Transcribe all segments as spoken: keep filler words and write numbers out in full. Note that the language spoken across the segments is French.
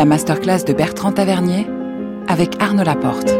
la masterclass de Bertrand Tavernier avec Arnaud Laporte.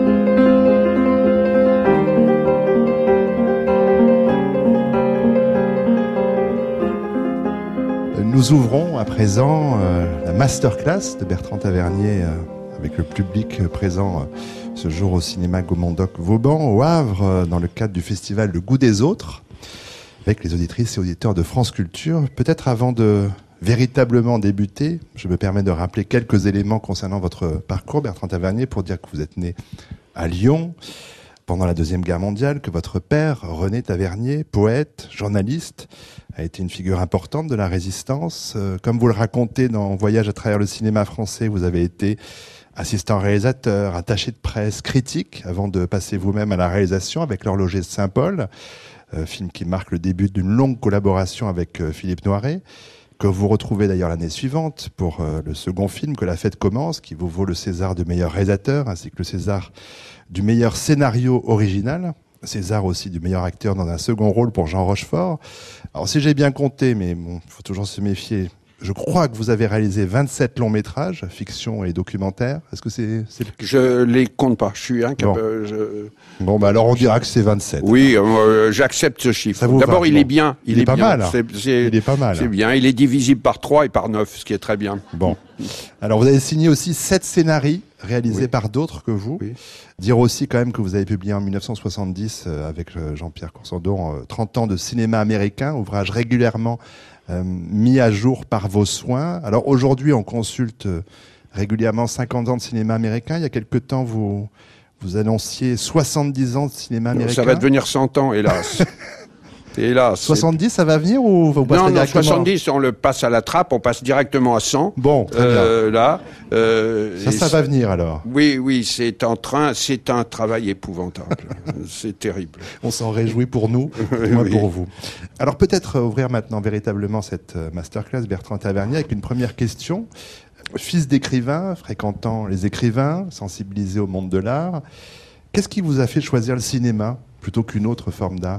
Nous ouvrons à présent euh, la masterclass de Bertrand Tavernier euh, avec le public présent euh, ce jour au cinéma Gaumont-Doc-Vauban au Havre euh, dans le cadre du festival Le Goût des Autres avec les auditrices et auditeurs de France Culture. Peut-être avant de véritablement débuter, je me permets de rappeler quelques éléments concernant votre parcours, Bertrand Tavernier, pour dire que vous êtes né à Lyon pendant la Deuxième Guerre mondiale, que votre père, René Tavernier, poète, journaliste, a été une figure importante de la résistance. Euh, comme vous le racontez dans Voyage à travers le cinéma français, vous avez été assistant réalisateur, attaché de presse, critique, avant de passer vous-même à la réalisation avec L'Horloger de Saint-Paul, euh, film qui marque le début d'une longue collaboration avec euh, Philippe Noiret, que vous retrouvez d'ailleurs l'année suivante pour euh, le second film, Que la fête commence, qui vous vaut le César de meilleur réalisateur, ainsi que le César du meilleur scénario original. César aussi du meilleur acteur dans un second rôle pour Jean Rochefort. Alors si j'ai bien compté, mais bon, il faut toujours se méfier, je crois que vous avez réalisé vingt-sept longs métrages, fiction et documentaire. Est-ce que c'est... c'est... Je les compte pas, je suis incapable. Bon, je... bon bah alors on dira que c'est vingt-sept. Oui, euh, j'accepte ce chiffre. D'abord, il bon. est bien. Il, il est, est pas bien. mal. C'est, c'est, il est pas mal. C'est bien, il est divisible par trois et par neuf, ce qui est très bien. Bon. Alors vous avez signé aussi sept scénarios réalisés oui. par d'autres que vous. Oui. Dire aussi quand même que vous avez publié en dix-neuf cent soixante-dix euh, avec euh, Jean-Pierre Courcendon euh, trente ans de cinéma américain, ouvrage régulièrement euh, mis à jour par vos soins. Alors aujourd'hui, on consulte euh, régulièrement cinquante ans de cinéma américain. Il y a quelque temps, vous vous annonciez soixante-dix ans de cinéma américain. Ça va devenir cent ans, hélas. Hélas. soixante-dix, ça va venir ou vous Non, non, soixante-dix, on le passe à la trappe, on passe directement à cent. Bon, très euh, bien. Là, euh, ça, ça va venir alors. Oui, oui, c'est en train, c'est un travail épouvantable. C'est terrible. On s'en réjouit pour nous, moins oui. pour vous. Alors peut-être ouvrir maintenant véritablement cette masterclass, Bertrand Tavernier, avec une première question. Fils d'écrivain, fréquentant les écrivains, sensibilisé au monde de l'art, qu'est-ce qui vous a fait choisir le cinéma plutôt qu'une autre forme d'art ?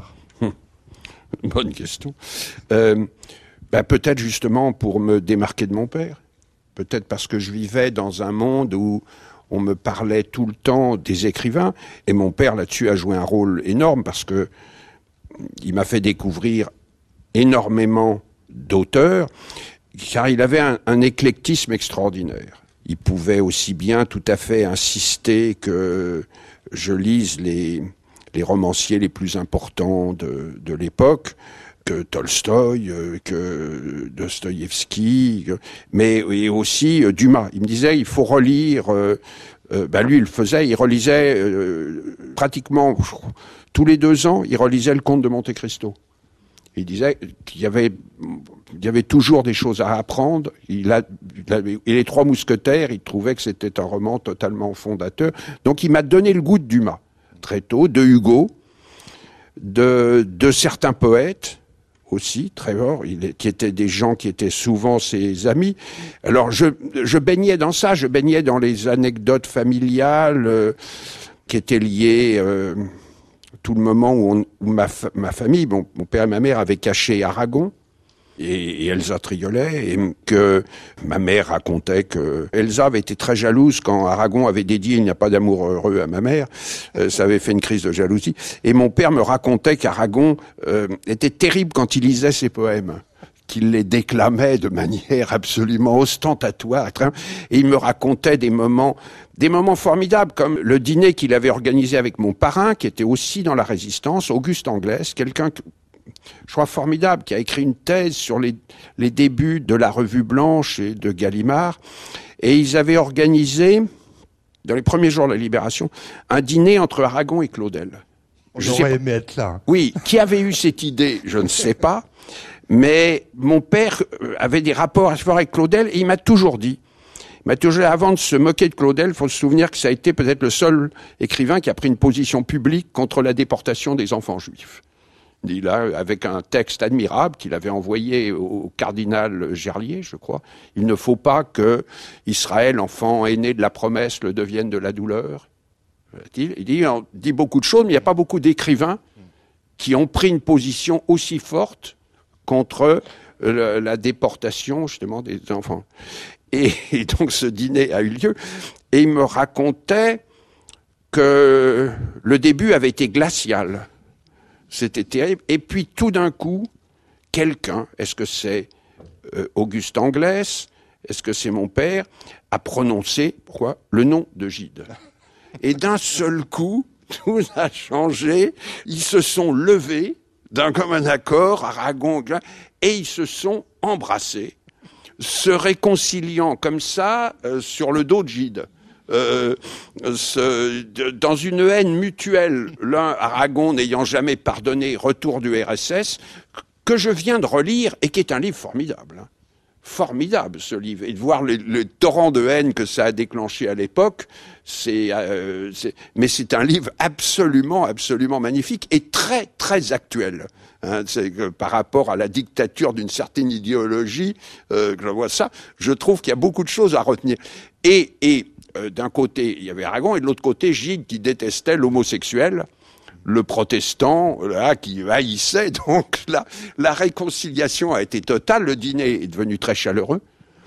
Bonne question. Euh, ben peut-être justement pour me démarquer de mon père. Peut-être parce que je vivais dans un monde où on me parlait tout le temps des écrivains. Et mon père, là-dessus, a joué un rôle énorme parce que il m'a fait découvrir énormément d'auteurs, car il avait un, un éclectisme extraordinaire. Il pouvait aussi bien tout à fait insister que je lise les... les romanciers les plus importants de, de l'époque, que Tolstoï, que Dostoïevski, mais et aussi euh, Dumas. Il me disait, il faut relire, euh, euh, ben lui il le faisait, il relisait euh, pratiquement tous les deux ans, il relisait le Comte de Monte Cristo. Il disait qu'il y avait, il y avait toujours des choses à apprendre. Il a, il avait, et les Trois Mousquetaires, il trouvait que c'était un roman totalement fondateur. Donc il m'a donné le goût de Dumas. Très tôt, de Hugo, de, de certains poètes aussi, très fort, il, qui étaient des gens qui étaient souvent ses amis. Alors je, je baignais dans ça, je baignais dans les anecdotes familiales euh, qui étaient liées, euh, tout le moment où, on, où ma, fa- ma famille, bon, mon père et ma mère avaient caché Aragon, et, et Elsa Triolet, et que ma mère racontait que Elsa avait été très jalouse quand Aragon avait dédié « Il n'y a pas d'amour heureux » à ma mère. Euh, ça avait fait une crise de jalousie. Et mon père me racontait qu'Aragon euh, était terrible quand il lisait ses poèmes, qu'il les déclamait de manière absolument ostentatoire. Et il me racontait des moments, des moments formidables, comme le dîner qu'il avait organisé avec mon parrain, qui était aussi dans la Résistance, Auguste Anglès, quelqu'un que je crois formidable, qui a écrit une thèse sur les, les débuts de la Revue Blanche et de Gallimard. Et ils avaient organisé, dans les premiers jours de la Libération, un dîner entre Aragon et Claudel. On je aurait aimé être là. Oui, qui avait eu cette idée, je ne sais pas. Mais mon père avait des rapports assez forts avec Claudel et il m'a toujours dit, il m'a toujours dit, avant de se moquer de Claudel, il faut se souvenir que ça a été peut-être le seul écrivain qui a pris une position publique contre la déportation des enfants juifs. Il a, avec un texte admirable qu'il avait envoyé au cardinal Gerlier, je crois, il ne faut pas que Israël, enfant aîné de la promesse, le devienne de la douleur. Il dit, on dit beaucoup de choses, mais il n'y a pas beaucoup d'écrivains qui ont pris une position aussi forte contre la déportation, justement, des enfants. Et, et donc ce dîner a eu lieu, et il me racontait que le début avait été glacial. C'était terrible. Et puis tout d'un coup, quelqu'un, est-ce que c'est euh, Auguste Anglès, est-ce que c'est mon père, a prononcé, pourquoi, le nom de Gide. Et d'un seul coup, tout a changé. Ils se sont levés d'un commun accord, Aragon, et ils se sont embrassés, se réconciliant comme ça euh, sur le dos de Gide. Euh, ce, de, dans une haine mutuelle, l'un, Aragon n'ayant jamais pardonné, retour du R S S, que je viens de relire et qui est un livre formidable. Hein. Formidable ce livre. Et de voir le, le torrent de haine que ça a déclenché à l'époque, c'est, euh, c'est, mais c'est un livre absolument, absolument magnifique et très, très actuel. Hein, c'est que par rapport à la dictature d'une certaine idéologie, euh, que je vois ça, je trouve qu'il y a beaucoup de choses à retenir. Et, et euh, d'un côté, il y avait Aragon, et de l'autre côté, Gide qui détestait l'homosexuel, le protestant, là, qui haïssait. Donc la, la réconciliation a été totale, le dîner est devenu très chaleureux.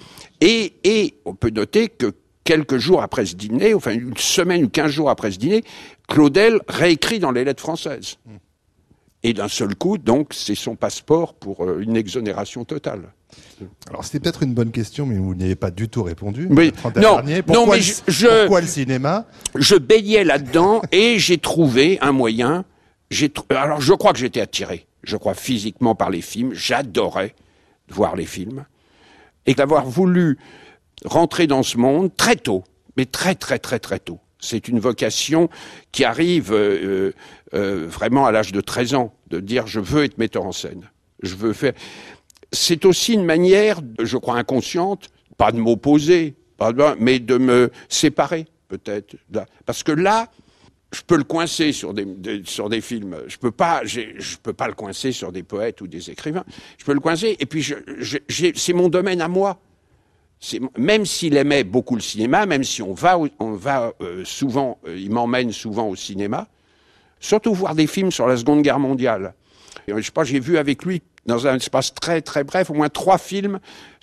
Et, et on peut noter que quelques jours après ce dîner, enfin une semaine ou quinze jours après ce dîner, Claudel réécrit dans les lettres françaises. Et d'un seul coup, donc, c'est son passeport pour euh, une exonération totale. Alors, c'était peut-être une bonne question, mais vous n'y avez pas du tout répondu. Mais, non, pourquoi, non, mais le, je, je, pourquoi le cinéma? Je baignais là-dedans et j'ai trouvé un moyen. J'ai tr... Alors, je crois que j'étais attiré, je crois, physiquement par les films. J'adorais voir les films. Et d'avoir voulu rentrer dans ce monde très tôt, mais très, très, très, très tôt. C'est une vocation qui arrive euh, euh, vraiment à l'âge de treize ans, de dire je veux être metteur en scène. Je veux faire. C'est aussi une manière, je crois inconsciente, pas de m'opposer, pas de... mais de me séparer peut-être. Parce que là, je peux le coincer sur des, des sur des films. Je peux pas, j'ai, je peux pas le coincer sur des poètes ou des écrivains. Je peux le coincer. Et puis je, je, j'ai, c'est mon domaine à moi. C'est, même s'il aimait beaucoup le cinéma, même si on va, on va euh, souvent, euh, il m'emmène souvent au cinéma, surtout voir des films sur la Seconde Guerre mondiale. Et, je sais pas, j'ai vu avec lui, dans un espace très très bref, au moins trois films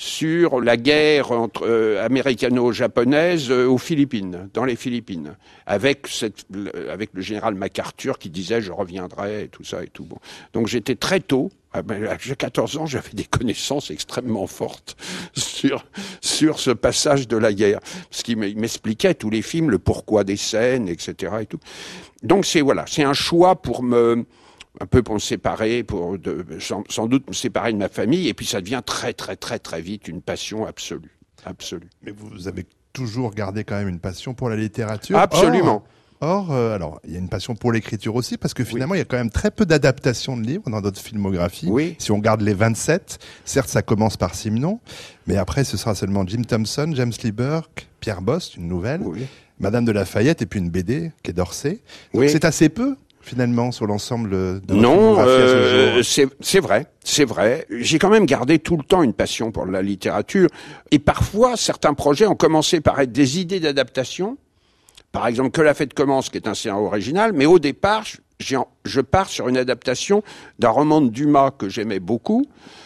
sur la guerre entre euh, américano-japonaise euh, aux Philippines, dans les Philippines, avec cette, avec le général MacArthur qui disait je reviendrai et tout ça et tout. Bon, donc j'étais très tôt. J'ai quatorze ans, j'avais des connaissances extrêmement fortes sur sur ce passage de la guerre, parce qu'il m'expliquait tous les films, le pourquoi des scènes, et cetera et tout. Donc c'est voilà, c'est un choix pour me un peu pour me séparer, pour de, sans, sans doute me séparer de ma famille, et puis ça devient très très très très vite une passion absolue, absolue. Mais vous avez toujours gardé quand même une passion pour la littérature. Absolument. Or, Or euh, alors, il y a une passion pour l'écriture aussi, parce que finalement, oui. il y a quand même très peu d'adaptations de livres dans notre filmographie. Oui. Si on garde les vingt-sept, certes, ça commence par Simenon, mais après, ce sera seulement Jim Thompson, James Lee Burke, Pierre Bost, une nouvelle, oui. Madame de Lafayette, et puis une B D, qui est d'Orsay. Donc, oui. c'est assez peu, finalement, sur l'ensemble de notre non, filmographie euh, à ce jour. c'est, c'est vrai, c'est vrai. J'ai quand même gardé tout le temps une passion pour la littérature. Et parfois, certains projets ont commencé par être des idées d'adaptation. Par exemple, Que la fête commence, qui est un scénario original, mais au départ, j'ai, je pars sur une adaptation d'un roman de Dumas que j'aimais beaucoup,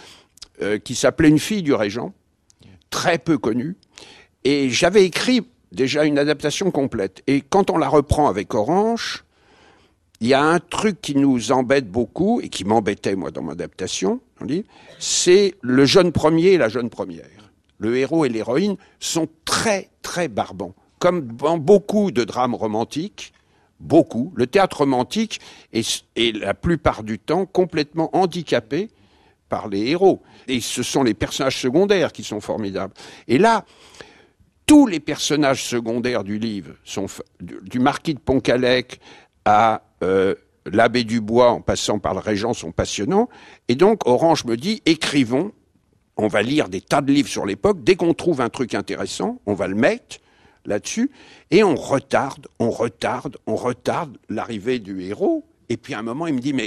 euh, qui s'appelait Une fille du Régent, très peu connue, et j'avais écrit déjà une adaptation complète. Et quand on la reprend avec Orange, il y a un truc qui nous embête beaucoup, et qui m'embêtait, moi, dans mon adaptation, c'est le jeune premier et la jeune première. Le héros et l'héroïne sont très, très barbants. Comme dans beaucoup de drames romantiques, beaucoup, le théâtre romantique est, est la plupart du temps complètement handicapé par les héros. Et ce sont les personnages secondaires qui sont formidables. Et là, tous les personnages secondaires du livre, sont, du, du marquis de Pontcallec à euh, l'abbé Dubois, en passant par le régent, sont passionnants. Et donc, Orange me dit, écrivons, on va lire des tas de livres sur l'époque, dès qu'on trouve un truc intéressant, on va le mettre là-dessus, et on retarde, on retarde, on retarde l'arrivée du héros. Et puis à un moment, il me dit, mais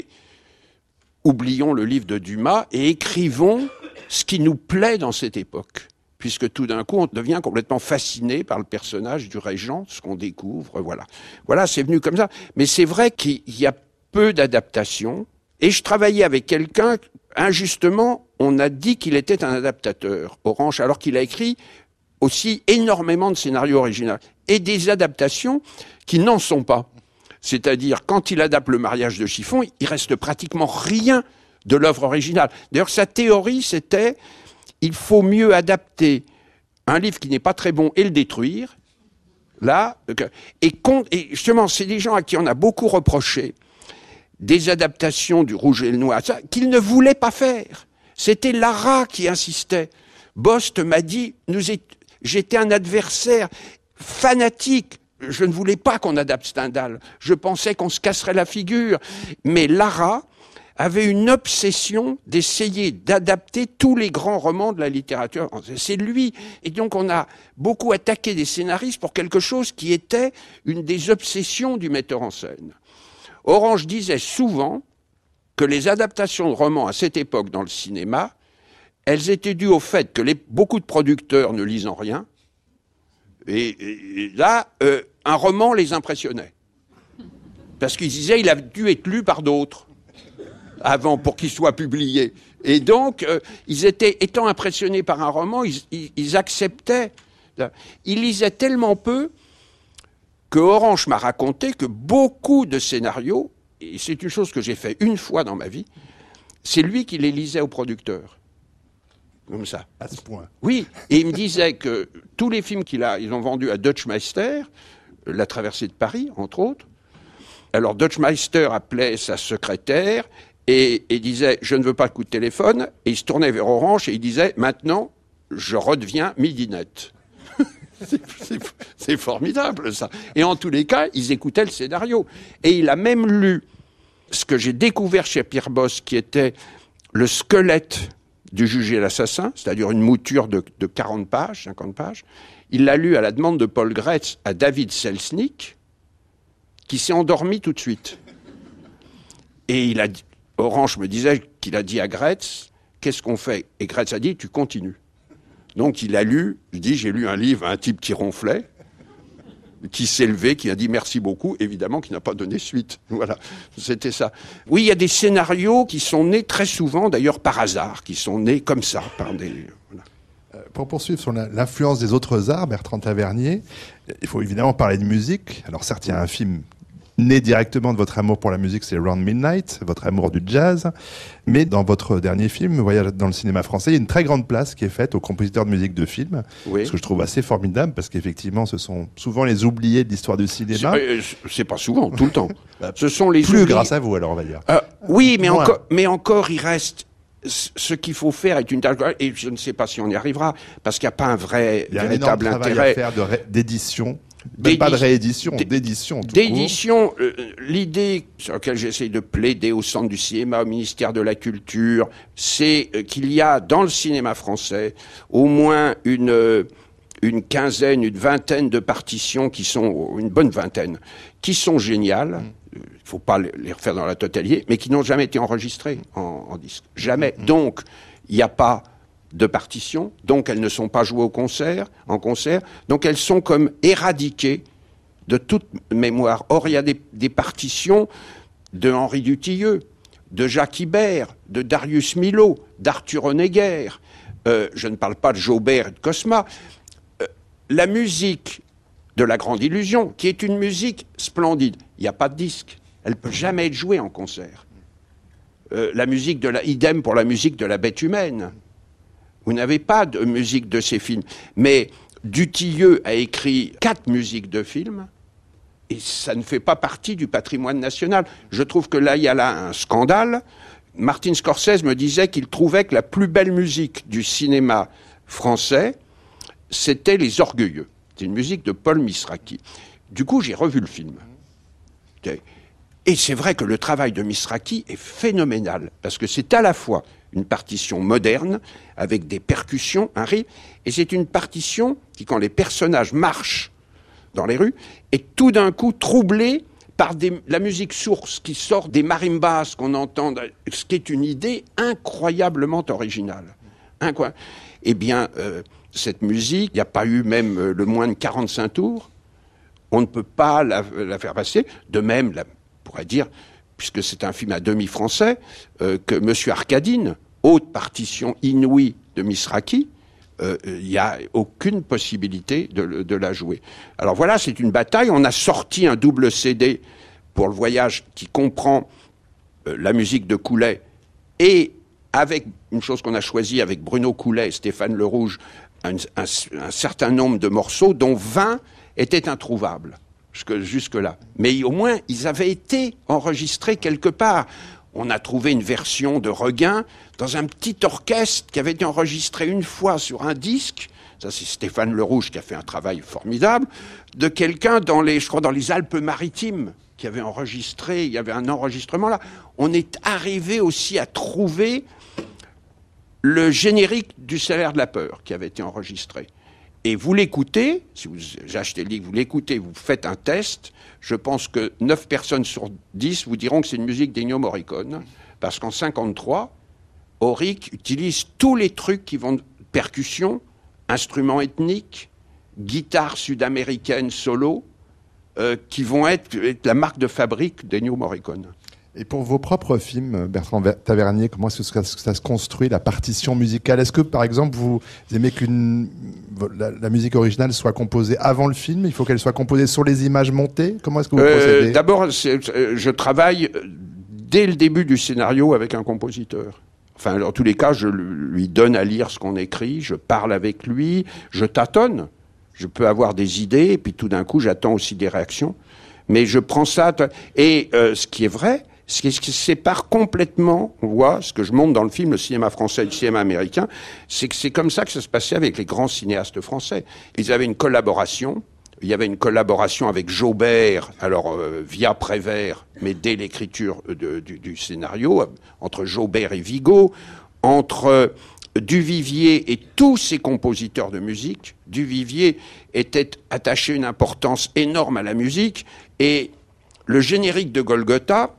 oublions le livre de Dumas et écrivons ce qui nous plaît dans cette époque. Puisque tout d'un coup, on devient complètement fasciné par le personnage du régent, ce qu'on découvre, voilà. Voilà, c'est venu comme ça. Mais c'est vrai qu'il y a peu d'adaptations. Et je travaillais avec quelqu'un, injustement, on a dit qu'il était un adaptateur, Orange, alors qu'il a écrit aussi énormément de scénarios originaux et des adaptations qui n'en sont pas. C'est-à-dire, quand il adapte Le mariage de Chiffon, il reste pratiquement rien de l'œuvre originale. D'ailleurs, sa théorie, c'était, il faut mieux adapter un livre qui n'est pas très bon et le détruire. Là, et, et justement, c'est des gens à qui on a beaucoup reproché des adaptations du Rouge et le Noir, ça, qu'ils ne voulaient pas faire. C'était Lara qui insistait. Bost m'a dit, nous est, j'étais un adversaire fanatique. Je ne voulais pas qu'on adapte Stendhal. Je pensais qu'on se casserait la figure. Mais Lara avait une obsession d'essayer d'adapter tous les grands romans de la littérature. C'est lui. Et donc on a beaucoup attaqué des scénaristes pour quelque chose qui était une des obsessions du metteur en scène. Orange disait souvent que les adaptations de romans à cette époque dans le cinéma, elles étaient dues au fait que les, beaucoup de producteurs ne lisant rien, et, et, et là, euh, un roman les impressionnait. Parce qu'ils disaient il a dû être lu par d'autres avant pour qu'il soit publié. Et donc, euh, ils étaient, étant impressionnés par un roman, ils, ils, ils acceptaient. Ils lisaient tellement peu que Orange m'a raconté que beaucoup de scénarios, et c'est une chose que j'ai fait une fois dans ma vie, c'est lui qui les lisait aux producteurs. Comme ça. À ce point. Oui, et il me disait que tous les films qu'il a, ils ont vendus à Deutsche Meister, La traversée de Paris, entre autres. Alors Deutsche Meister appelait sa secrétaire et, et disait « Je ne veux pas de coup de téléphone », et il se tournait vers Orange et il disait « Maintenant, je redeviens midinette ». C'est, c'est, c'est formidable, ça. Et en tous les cas, ils écoutaient le scénario. Et il a même lu ce que j'ai découvert chez Pierre Bosse, qui était le squelette du Juge et l'assassin, c'est-à-dire une mouture de, de quarante pages, cinquante pages. Il l'a lu à la demande de Paul Gretz à David Selznick, qui s'est endormi tout de suite. Et il a dit, Orange me disait qu'il a dit à Gretz, qu'est-ce qu'on fait ? Et Gretz a dit, tu continues. Donc il a lu, je dis, j'ai lu un livre à un type qui ronflait, qui s'est levé, qui a dit merci beaucoup, évidemment qui n'a pas donné suite. Voilà, c'était ça. Oui, il y a des scénarios qui sont nés très souvent, d'ailleurs par hasard, qui sont nés comme ça, par des... Voilà. Pour poursuivre sur la, l'influence des autres arts, Bertrand Tavernier, il faut évidemment parler de musique. Alors certes, il y a un film né directement de votre amour pour la musique, c'est Round Midnight, votre amour du jazz. Mais dans votre dernier film, Voyage dans le cinéma français, il y a une très grande place qui est faite aux compositeurs de musique de film. Oui. Ce que je trouve assez formidable, parce qu'effectivement, ce sont souvent les oubliés de l'histoire du cinéma. C'est, c'est pas souvent, tout le temps. Ce sont les Plus oubliés. Grâce à vous, alors, on va dire. Euh, oui, mais encore, mais encore, il reste... Ce qu'il faut faire est une tâche, et je ne sais pas si on y arrivera, parce qu'il n'y a pas un vrai, il y a véritable un énorme intérêt. Travail à faire de ré- d'édition. D'édi- pas de réédition, d- d'édition. Tout d'édition, euh, l'idée sur laquelle j'essaie de plaider au Centre du cinéma, au ministère de la Culture, c'est euh, qu'il y a dans le cinéma français au moins une, euh, une quinzaine, une vingtaine de partitions qui sont, une bonne vingtaine, qui sont géniales. Mmh. Il ne faut pas les refaire dans la totalité, mais qui n'ont jamais été enregistrées en, en disque. Jamais. Mmh. Donc, il n'y a pas de partitions, donc elles ne sont pas jouées au concert, en concert, donc elles sont comme éradiquées de toute mémoire. Or, il y a des, des partitions de Henri Dutilleux, de Jacques Ibert, de Darius Milhaud, d'Arthur Honegger, euh, je ne parle pas de Jaubert et de Cosma. Euh, la musique de La Grande Illusion, qui est une musique splendide, il n'y a pas de disque, elle ne peut jamais être jouée en concert. Euh, la musique de la, idem pour la musique de La Bête humaine. Vous n'avez pas de musique de ces films. Mais Dutilleux a écrit quatre musiques de films et ça ne fait pas partie du patrimoine national. Je trouve que là, il y a là un scandale. Martin Scorsese me disait qu'il trouvait que la plus belle musique du cinéma français, c'était Les Orgueilleux. C'est une musique de Paul Misraki. Du coup, j'ai revu le film. Et c'est vrai que le travail de Misraki est phénoménal, parce que c'est à la fois une partition moderne, avec des percussions, un rythme, et c'est une partition qui, quand les personnages marchent dans les rues, est tout d'un coup troublée par des, la musique source qui sort des marimbas qu'on entend, ce qui est une idée incroyablement originale. Incroyable. Eh bien, euh, cette musique, il n'y a pas eu même euh, le moins de quarante-cinq tours, on ne peut pas la, la faire passer, de même, la, on pourrait dire, puisque c'est un film à demi français, euh, que Monsieur Arcadine, haute partition inouïe de Misraki, euh, il n'y a aucune possibilité de, de la jouer. Alors voilà, c'est une bataille. On a sorti un double C D pour le voyage qui comprend euh, la musique de Coulet et avec une chose qu'on a choisie avec Bruno Coulet et Stéphane Le Rouge, un, un, un certain nombre de morceaux dont vingt étaient introuvables jusque, jusque-là. Mais au moins, ils avaient été enregistrés quelque part. On a trouvé une version de Regain dans un petit orchestre qui avait été enregistré une fois sur un disque. Ça, c'est Stéphane Le Rouge qui a fait un travail formidable. De quelqu'un dans les, je crois, dans les Alpes-Maritimes qui avait enregistré. Il y avait un enregistrement là. On est arrivé aussi à trouver le générique du Salaire de la peur qui avait été enregistré. Et vous l'écoutez, si vous achetez le livre, vous l'écoutez, vous faites un test, je pense que neuf personnes sur dix vous diront que c'est une musique d'Ennio Morricone, parce qu'en cinquante-trois, Auric utilise tous les trucs qui vont de percussion, instruments ethniques, guitare sud-américaine solo, euh, qui vont être, être la marque de fabrique d'Ennio Morricone. Et pour vos propres films, Bertrand Tavernier, comment est-ce que ça, ça se construit, la partition musicale? Est-ce que, par exemple, vous aimez qu'une la, la musique originale soit composée avant le film? Il faut qu'elle soit composée sur les images montées? Comment est-ce que vous euh, procédez? D'abord, c'est, je travaille dès le début du scénario avec un compositeur. Enfin, dans tous les cas, je lui donne à lire ce qu'on écrit, je parle avec lui, je tâtonne. Je peux avoir des idées, et puis tout d'un coup, j'attends aussi des réactions. Mais je prends ça... Et euh, ce qui est vrai... Ce qui sépare complètement, on voit, ce que je montre dans le film, le cinéma français et le cinéma américain, c'est que c'est comme ça que ça se passait avec les grands cinéastes français. Ils avaient une collaboration, il y avait une collaboration avec Jaubert, alors euh, via Prévert, mais dès l'écriture de, du, du scénario, entre Jaubert et Vigo, entre euh, Duvivier et tous ces compositeurs de musique. Duvivier était attaché une importance énorme à la musique, et le générique de Golgotha,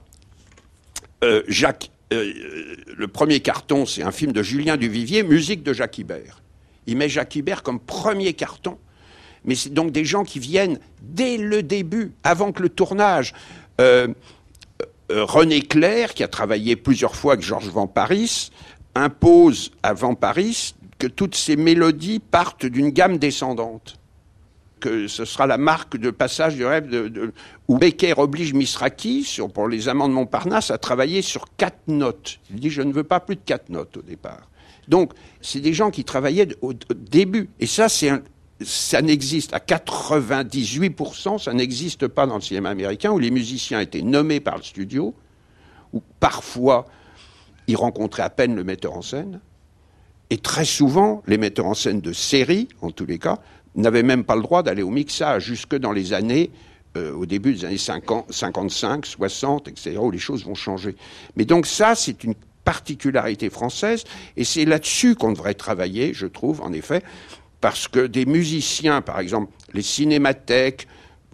Euh, Jacques, euh, le premier carton, c'est un film de Julien Duvivier, musique de Jacques Ibert. Il met Jacques Ibert comme premier carton. Mais c'est donc des gens qui viennent dès le début, avant que le tournage. Euh, euh, René Clair, qui a travaillé plusieurs fois avec Georges Van Paris, impose à Van Paris que toutes ces mélodies partent d'une gamme descendante. Que ce sera la marque de passage du rêve de, de, où Becker oblige Misraki, sur, pour les Amants de Montparnasse, à travailler sur quatre notes. Il dit, je ne veux pas plus de quatre notes au départ. Donc, c'est des gens qui travaillaient au, au début. Et ça, c'est un, ça n'existe, à quatre-vingt-dix-huit pour cent, ça n'existe pas dans le cinéma américain, où les musiciens étaient nommés par le studio, où parfois, ils rencontraient à peine le metteur en scène. Et très souvent, les metteurs en scène de série, en tous les cas, n'avaient même pas le droit d'aller au mixage, jusque dans les années, euh, au début des années cinquante, cinquante-cinq, soixante, et cetera, où les choses vont changer. Mais donc ça, c'est une particularité française, et c'est là-dessus qu'on devrait travailler, je trouve, en effet, parce que des musiciens, par exemple, les cinémathèques,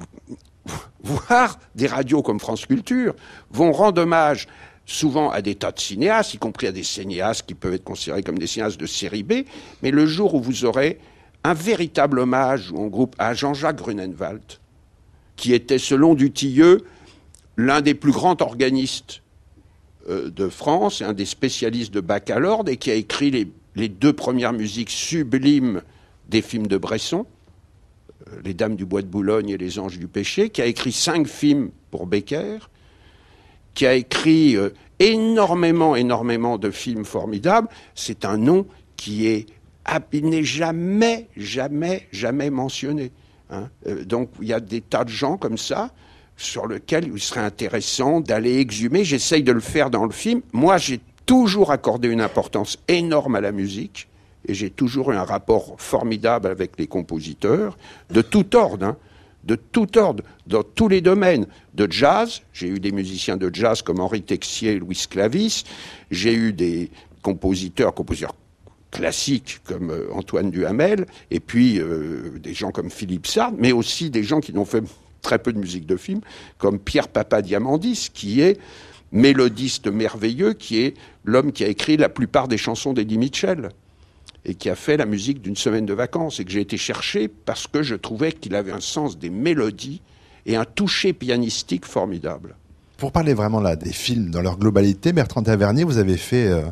voire des radios comme France Culture, vont rendre hommage souvent à des tas de cinéastes, y compris à des cinéastes qui peuvent être considérés comme des cinéastes de série B, mais le jour où vous aurez un véritable hommage en groupe à Jean-Jacques Grunenwald, qui était, selon Dutilleux, l'un des plus grands organistes euh, de France, et un des spécialistes de Bacalorde, et qui a écrit les, les deux premières musiques sublimes des films de Bresson, euh, Les Dames du Bois de Boulogne et Les Anges du Péché, qui a écrit cinq films pour Becker, qui a écrit euh, énormément, énormément de films formidables. C'est un nom qui est... il n'est jamais, jamais, jamais mentionné. Hein. Euh, donc, il y a des tas de gens comme ça sur lesquels il serait intéressant d'aller exhumer. J'essaye de le faire dans le film. Moi, j'ai toujours accordé une importance énorme à la musique et j'ai toujours eu un rapport formidable avec les compositeurs, de tout ordre, hein, de tout ordre, dans tous les domaines. De jazz, j'ai eu des musiciens de jazz comme Henri Texier, Louis Clavis. J'ai eu des compositeurs, compositeurs classiques comme euh, Antoine Duhamel, et puis euh, des gens comme Philippe Sard, mais aussi des gens qui n'ont fait très peu de musique de film, comme Pierre Papadiamandis, qui est mélodiste merveilleux, qui est l'homme qui a écrit la plupart des chansons d'Eddie Mitchell, et qui a fait la musique d'Une semaine de vacances, et que j'ai été chercher parce que je trouvais qu'il avait un sens des mélodies et un toucher pianistique formidable. Pour parler vraiment là des films dans leur globalité, Bertrand Tavernier, vous avez fait euh,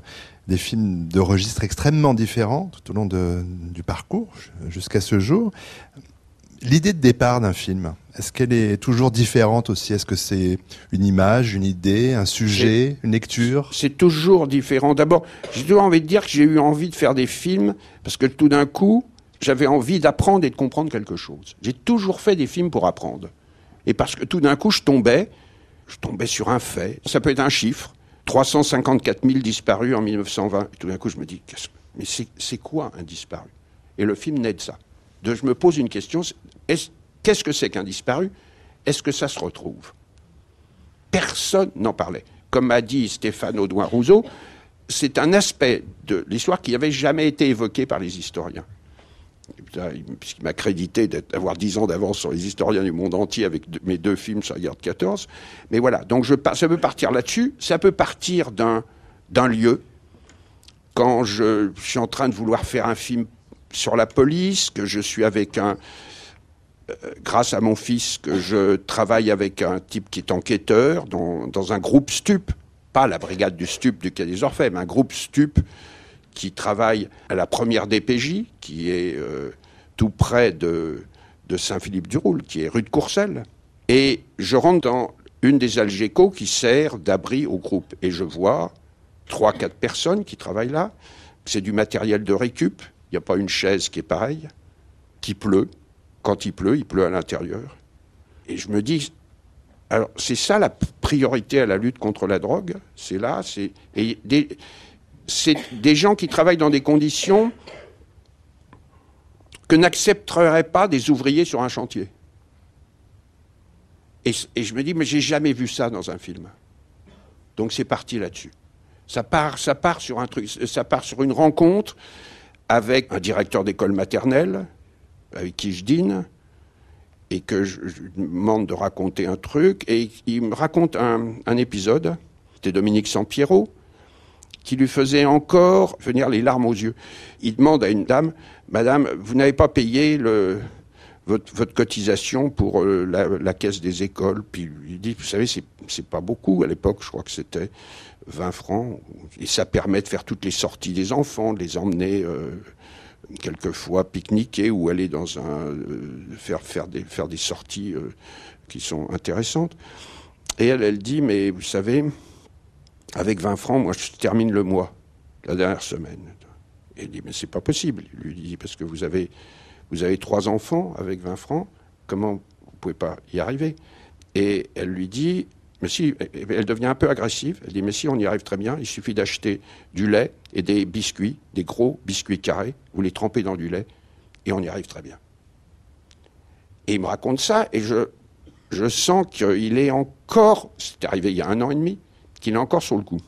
des films de registres extrêmement différents tout au long de, du parcours jusqu'à ce jour. L'idée de départ d'un film, est-ce qu'elle est toujours différente aussi? Est-ce que c'est une image, une idée, un sujet, c'est, une lecture? C'est toujours différent. D'abord, j'ai toujours envie de dire que j'ai eu envie de faire des films parce que tout d'un coup, j'avais envie d'apprendre et de comprendre quelque chose. J'ai toujours fait des films pour apprendre. Et parce que tout d'un coup, je tombais, je tombais sur un fait. Ça peut être un chiffre. trois cent cinquante-quatre mille disparus en mille neuf cent vingt. Et tout d'un coup, je me dis, mais c'est, c'est quoi un disparu? Et le film naît de ça. De, je me pose une question, est-ce, qu'est-ce que c'est qu'un disparu? Est-ce que ça se retrouve? Personne n'en parlait. Comme m'a dit Stéphane Audouin-Rousseau, c'est un aspect de l'histoire qui n'avait jamais été évoqué par les historiens. Puisqu'il m'a crédité d'avoir dix ans d'avance sur les historiens du monde entier avec mes deux films sur la guerre de quatorze. Mais voilà, donc je, ça peut partir là-dessus. Ça peut partir d'un, d'un lieu. Quand je, je suis en train de vouloir faire un film sur la police, que je suis avec un... Euh, grâce à mon fils, que je travaille avec un type qui est enquêteur dans, dans un groupe stup, pas la brigade du stup du Quai des Orfèvres, mais un groupe stup qui travaille à la première D P J, qui est euh, tout près de, de Saint-Philippe-du-Roule, qui est rue de Courcelles. Et je rentre dans une des Algeco qui sert d'abri au groupe. Et je vois trois, quatre personnes qui travaillent là. C'est du matériel de récup. Il n'y a pas une chaise qui est pareille. Qu'il pleut. Quand il pleut, il pleut à l'intérieur. Et je me dis, alors c'est ça la priorité à la lutte contre la drogue. C'est là, c'est... Et des, c'est des gens qui travaillent dans des conditions que n'accepteraient pas des ouvriers sur un chantier. Et, et je me dis, mais j'ai jamais vu ça dans un film. Donc c'est parti là-dessus. Ça part, ça part sur un truc, ça part sur une rencontre avec un directeur d'école maternelle, avec qui je dîne, et que je, je lui demande de raconter un truc, et il me raconte un, un épisode, c'était Dominique Sampiero, qui lui faisait encore venir les larmes aux yeux. Il demande à une dame, « Madame, vous n'avez pas payé le, votre, votre cotisation pour euh, la, la caisse des écoles ?» Puis il dit, « Vous savez, c'est, c'est pas beaucoup. À l'époque, je crois que c'était vingt francs. Et ça permet de faire toutes les sorties des enfants, de les emmener euh, quelquefois pique-niquer ou aller dans un... Euh, faire, faire, des, faire des sorties euh, qui sont intéressantes. » Et elle, elle dit, « Mais vous savez... avec vingt francs, moi, je termine le mois, la dernière semaine. » Et il dit, mais c'est pas possible. Il lui dit, parce que vous avez, vous avez trois enfants avec vingt francs, comment vous pouvez pas y arriver? Et elle lui dit, mais si, elle devient un peu agressive. Elle dit, mais si, on y arrive très bien. Il suffit d'acheter du lait et des biscuits, des gros biscuits carrés. Vous les trempez dans du lait et on y arrive très bien. Et il me raconte ça et je, je sens qu'il est encore, c'est arrivé il y a un an et demi, qu'il est encore sur le coup.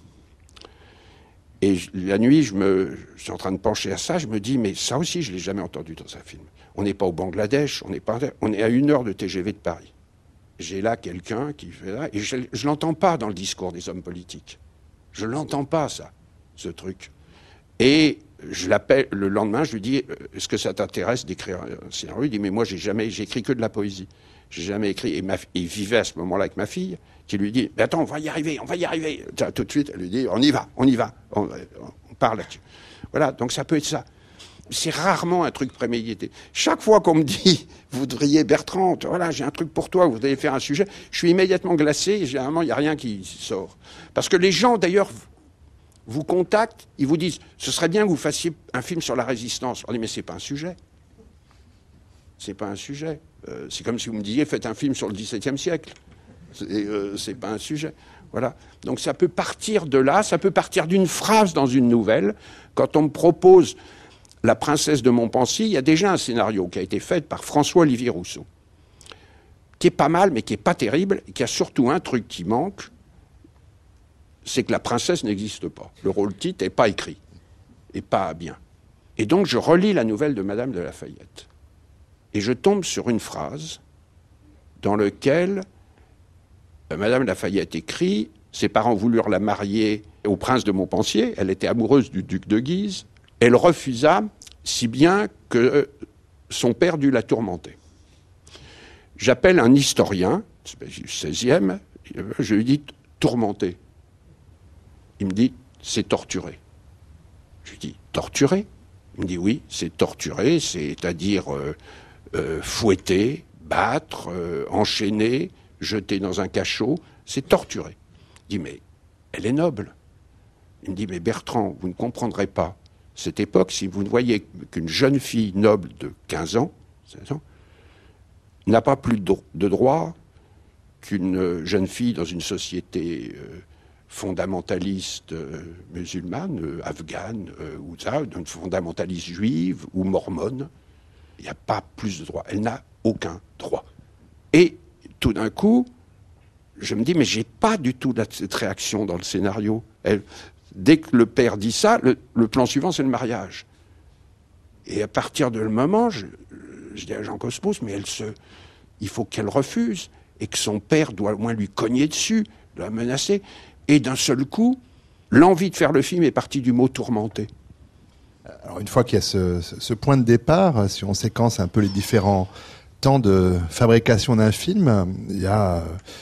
Et je, la nuit, je, me, je suis en train de pencher à ça, je me dis, mais ça aussi, je ne l'ai jamais entendu dans un film. On n'est pas au Bangladesh, on, n'est pas, on est à une heure de T G V de Paris. J'ai là quelqu'un qui fait là, et je ne l'entends pas dans le discours des hommes politiques. Je ne l'entends pas, ça, ce truc. Et je l'appelle, le lendemain, je lui dis, est-ce que ça t'intéresse d'écrire un scénario? Il dit, mais moi, j'ai jamais, j'écris que de la poésie. J'ai jamais écrit. Et ma, il vivait à ce moment-là avec ma fille, qui lui dit, mais attends, on va y arriver, on va y arriver. Tout de suite, elle lui dit, on y va, on y va, on, on part là-dessus. Voilà, donc ça peut être ça. C'est rarement un truc prémédité. Chaque fois qu'on me dit, vous voudriez Bertrand, voilà, j'ai un truc pour toi, vous allez faire un sujet, je suis immédiatement glacé et généralement, il n'y a rien qui sort. Parce que les gens, d'ailleurs, vous contactent, ils vous disent, ce serait bien que vous fassiez un film sur la résistance. On dit, mais c'est pas un sujet. C'est pas un sujet. Euh, c'est comme si vous me disiez, faites un film sur le dix-septième siècle. C'est, euh, c'est pas un sujet. Voilà. Donc ça peut partir de là, ça peut partir d'une phrase dans une nouvelle. Quand on me propose La princesse de Montpensier, il y a déjà un scénario qui a été fait par François-Olivier Rousseau, qui est pas mal, mais qui est pas terrible, et qui a surtout un truc qui manque, c'est que la princesse n'existe pas. Le rôle-titre n'est pas écrit, et pas bien. Et donc je relis la nouvelle de Madame de Lafayette. Et je tombe sur une phrase dans laquelle euh, Madame Lafayette écrit « Ses parents voulurent la marier au prince de Montpensier, elle était amoureuse du duc de Guise, elle refusa, si bien que euh, son père dut la tourmenter. » J'appelle un historien, seizième, je lui dis « tourmenter ». Il me dit « c'est torturé ». Je lui dis, torturer? Il me dit, oui, c'est torturer, c'est-à-dire euh, euh, fouetter, battre, euh, enchaîner, jeter dans un cachot, c'est torturer. Je dis, mais elle est noble. Il me dit, mais Bertrand, vous ne comprendrez pas. Cette époque, si vous ne voyez qu'une jeune fille noble de quinze ans, seize ans, n'a pas plus de, de droit qu'une jeune fille dans une société euh, fondamentaliste euh, musulmane, euh, afghane, euh, ou ça, une fondamentaliste juive ou mormone. Il n'y a pas plus de droit. Elle n'a aucun droit. Et tout d'un coup, je me dis, mais j'ai pas du tout cette réaction dans le scénario. Elle, dès que le père dit ça, le, le plan suivant, c'est le mariage. Et à partir de le moment, je, je dis à Jean Cosmos, mais elle se, il faut qu'elle refuse, et que son père doit au moins lui cogner dessus, la menacer. Et d'un seul coup, l'envie de faire le film est partie du mot tourmenté. Alors une fois qu'il y a ce, ce point de départ, si on séquence un peu les différents temps de fabrication d'un film, il y a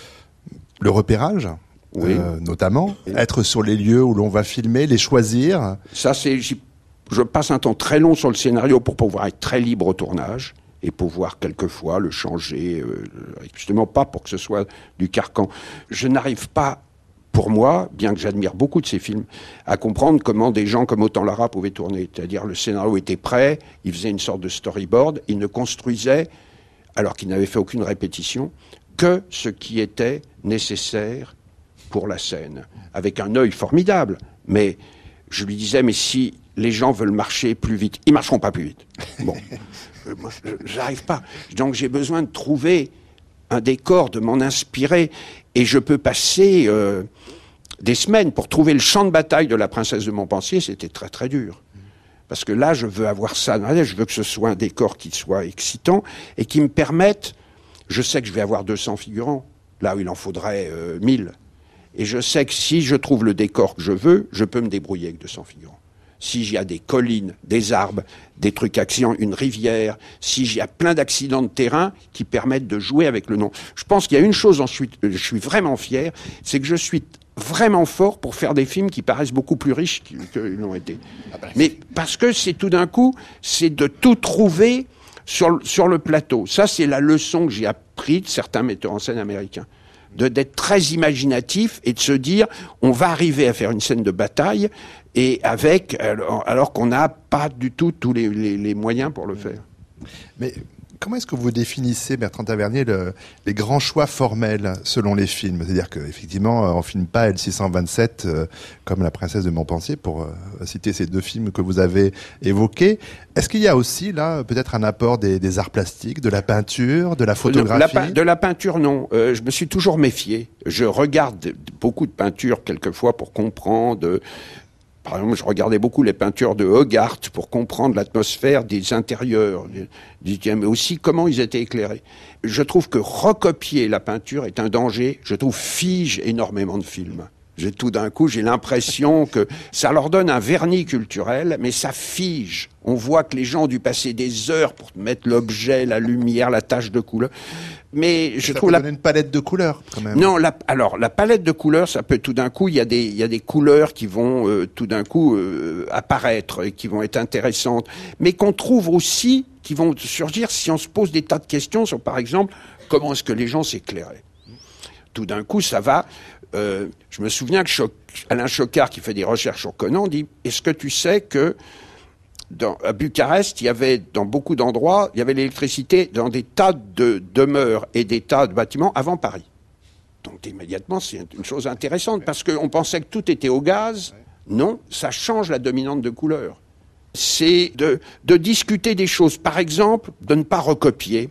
le repérage, oui. euh, notamment, oui. Être sur les lieux où l'on va filmer, les choisir. Ça, c'est, je passe un temps très long sur le scénario pour pouvoir être très libre au tournage et pouvoir quelquefois le changer, euh, justement pas pour que ce soit du carcan. Je n'arrive pas, pour moi, bien que j'admire beaucoup de ces films, à comprendre comment des gens comme Autant Lara pouvaient tourner. C'est-à-dire le scénario était prêt, ils faisaient une sorte de storyboard, ils ne construisaient, alors qu'ils n'avaient fait aucune répétition, que ce qui était nécessaire pour la scène, avec un œil formidable. Mais je lui disais, mais si les gens veulent marcher plus vite, ils marcheront pas plus vite. Bon, euh, moi, j'arrive pas. Donc j'ai besoin de trouver un décor, de m'en inspirer, et je peux passer euh, des semaines pour trouver le champ de bataille de la princesse de Montpensier. C'était très très dur. Parce que là, je veux avoir ça dans la tête, je veux que ce soit un décor qui soit excitant et qui me permette, je sais que je vais avoir deux cents figurants, là où il en faudrait euh, mille. Et je sais que si je trouve le décor que je veux, je peux me débrouiller avec deux cents figurants. Si j'y a des collines, des arbres, des trucs accidents, une rivière, si j'y a plein d'accidents de terrain qui permettent de jouer avec le nom. Je pense qu'il y a une chose dont je suis, je suis vraiment fier, c'est que je suis vraiment fort pour faire des films qui paraissent beaucoup plus riches qu'ils l'ont été. Ah ben, mais parce que c'est tout d'un coup, c'est de tout trouver sur, sur le plateau. Ça, c'est la leçon que j'ai appris de certains metteurs en scène américains. De, d'être très imaginatif et de se dire, on va arriver à faire une scène de bataille et avec, alors, alors qu'on n'a pas du tout tous les, les, les moyens pour le faire. Mais comment est-ce que vous définissez, Bertrand Tavernier, le, les grands choix formels selon les films? C'est-à-dire qu'effectivement, on ne filme pas L six cent vingt-sept euh, comme La princesse de Montpensier, pour euh, citer ces deux films que vous avez évoqués. Est-ce qu'il y a aussi, là, peut-être un apport des, des arts plastiques, de la peinture, de la photographie? la, De la peinture, non. Euh, je me suis toujours méfié. Je regarde beaucoup de peintures, quelquefois, pour comprendre... Par exemple, je regardais beaucoup les peintures de Hogarth pour comprendre l'atmosphère des intérieurs, mais aussi comment ils étaient éclairés. Je trouve que recopier la peinture est un danger. Je trouve fige énormément de films. J'ai, tout d'un coup, j'ai l'impression que ça leur donne un vernis culturel, mais ça fige. On voit que les gens ont dû passer des heures pour mettre l'objet, la lumière, la tache de couleur. Mais je ça trouve peut la... donner une palette de couleurs, quand même. Non, la... alors la palette de couleurs, ça peut tout d'un coup, il y a des, il y a des couleurs qui vont euh, tout d'un coup euh, apparaître et qui vont être intéressantes, mais qu'on trouve aussi, qui vont surgir si on se pose des tas de questions sur, par exemple, comment est-ce que les gens s'éclairaient. Tout d'un coup, ça va. Euh, je me souviens que Choc... Alain Chocard, qui fait des recherches sur Conan, dit « Est-ce que tu sais que dans, à Bucarest, il y avait, dans beaucoup d'endroits, il y avait l'électricité dans des tas de demeures et des tas de bâtiments avant Paris. » Donc immédiatement, c'est une chose intéressante, parce qu'on pensait que tout était au gaz. Non, ça change la dominante de couleur. C'est de, de discuter des choses. Par exemple, de ne pas recopier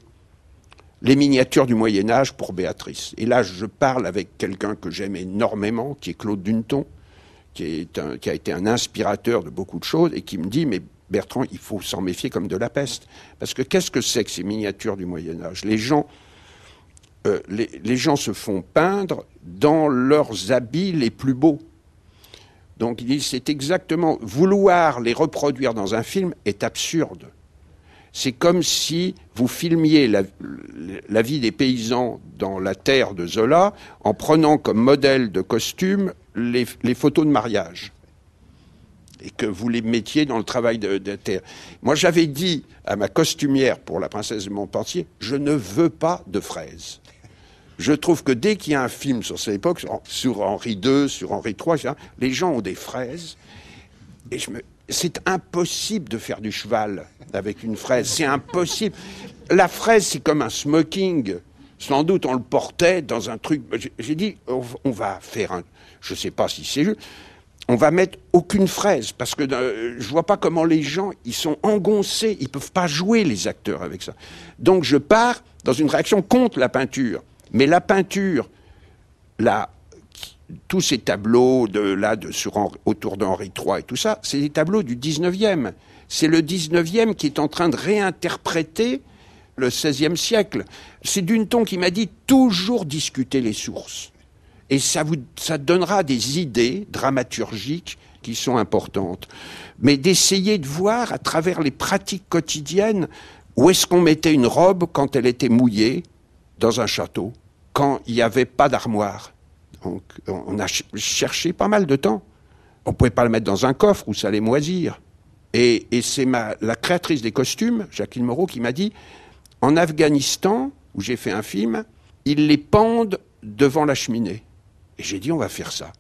les miniatures du Moyen-Âge pour Béatrice. Et là, je parle avec quelqu'un que j'aime énormément, qui est Claude Duneton, qui, est un, qui a été un inspirateur de beaucoup de choses, et qui me dit, mais Bertrand, il faut s'en méfier comme de la peste. Parce que qu'est-ce que c'est que ces miniatures du Moyen-Âge ? Les gens, euh, les, les gens se font peindre dans leurs habits les plus beaux. Donc il dit, c'est exactement... Vouloir les reproduire dans un film est absurde. C'est comme si vous filmiez la, la vie des paysans dans la terre de Zola en prenant comme modèle de costume les, les photos de mariage. Et que vous les mettiez dans le travail de, de terre. Moi, j'avais dit à ma costumière pour La Princesse de Montpensier, je ne veux pas de fraises. Je trouve que dès qu'il y a un film sur cette époque, sur Henri deux, sur Henri trois, les gens ont des fraises. Et je me... c'est impossible de faire du cheval avec une fraise. C'est impossible. La fraise, c'est comme un smoking. Sans doute, on le portait dans un truc... J'ai dit, on va faire un... Je ne sais pas si c'est juste. On va mettre aucune fraise. Parce que euh, je ne vois pas comment les gens, ils sont engoncés. Ils ne peuvent pas jouer, les acteurs, avec ça. Donc, je pars dans une réaction contre la peinture. Mais la peinture, là, tous ces tableaux de, là, de, sur, autour d'Henri trois et tout ça, c'est des tableaux du dix-neuvième. C'est le dix-neuvième qui est en train de réinterpréter le seizième siècle. C'est Duneton qui m'a dit toujours discuter les sources. Et ça vous ça donnera des idées dramaturgiques qui sont importantes. Mais d'essayer de voir à travers les pratiques quotidiennes où est-ce qu'on mettait une robe quand elle était mouillée dans un château, quand il n'y avait pas d'armoire. Donc on a cherché pas mal de temps. On ne pouvait pas le mettre dans un coffre où ça allait moisir. Et, et c'est ma, la créatrice des costumes, Jacqueline Moreau, qui m'a dit, en Afghanistan, où j'ai fait un film, ils les pendent devant la cheminée. Et j'ai dit, on va faire ça.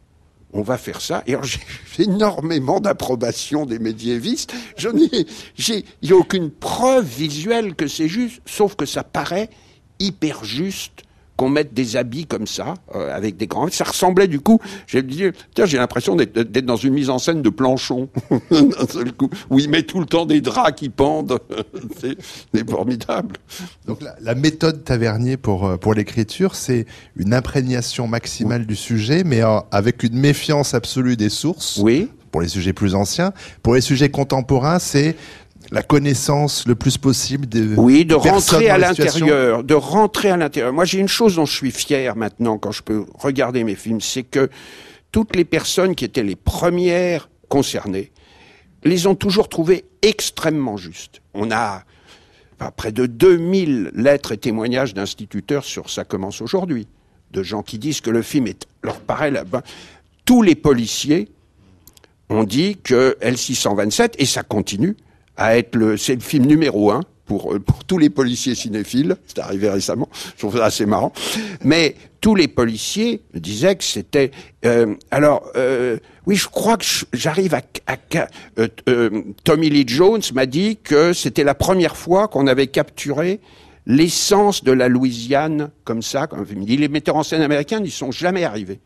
On va faire ça. Et alors, j'ai énormément d'approbation des médiévistes. Je n'ai, j'ai, il n'y a aucune preuve visuelle que c'est juste, sauf que ça paraît hyper juste qu'on mette des habits comme ça, euh, avec des grands... Ça ressemblait du coup, j'ai dit, tiens, j'ai l'impression d'être, d'être dans une mise en scène de Planchon, d'un seul coup, où il met tout le temps des draps qui pendent. c'est, c'est formidable. Donc la, la méthode Tavernier pour, pour l'écriture, c'est une imprégnation maximale oui. du sujet, mais euh, avec une méfiance absolue des sources, oui. pour les sujets plus anciens. Pour les sujets contemporains, c'est... la connaissance le plus possible de oui, de rentrer à l'intérieur, de rentrer à l'intérieur. Moi, j'ai une chose dont je suis fier maintenant quand je peux regarder mes films, c'est que toutes les personnes qui étaient les premières concernées les ont toujours trouvées extrêmement justes. On a enfin, près de deux mille lettres et témoignages d'instituteurs sur Ça commence aujourd'hui, de gens qui disent que le film est, leur paraît là-bas. Tous les policiers ont dit que L six cent vingt-sept, et ça continue, à être le, c'est le film numéro un pour, pour tous les policiers cinéphiles. C'est arrivé récemment. Je trouve ça assez marrant. Mais tous les policiers me disaient que c'était, euh, alors, euh, oui, je crois que je, j'arrive à, à, à euh, euh, Tommy Lee Jones m'a dit que c'était la première fois qu'on avait capturé l'essence de la Louisiane comme ça. Comme il dit, les metteurs en scène américains n'y sont jamais arrivés.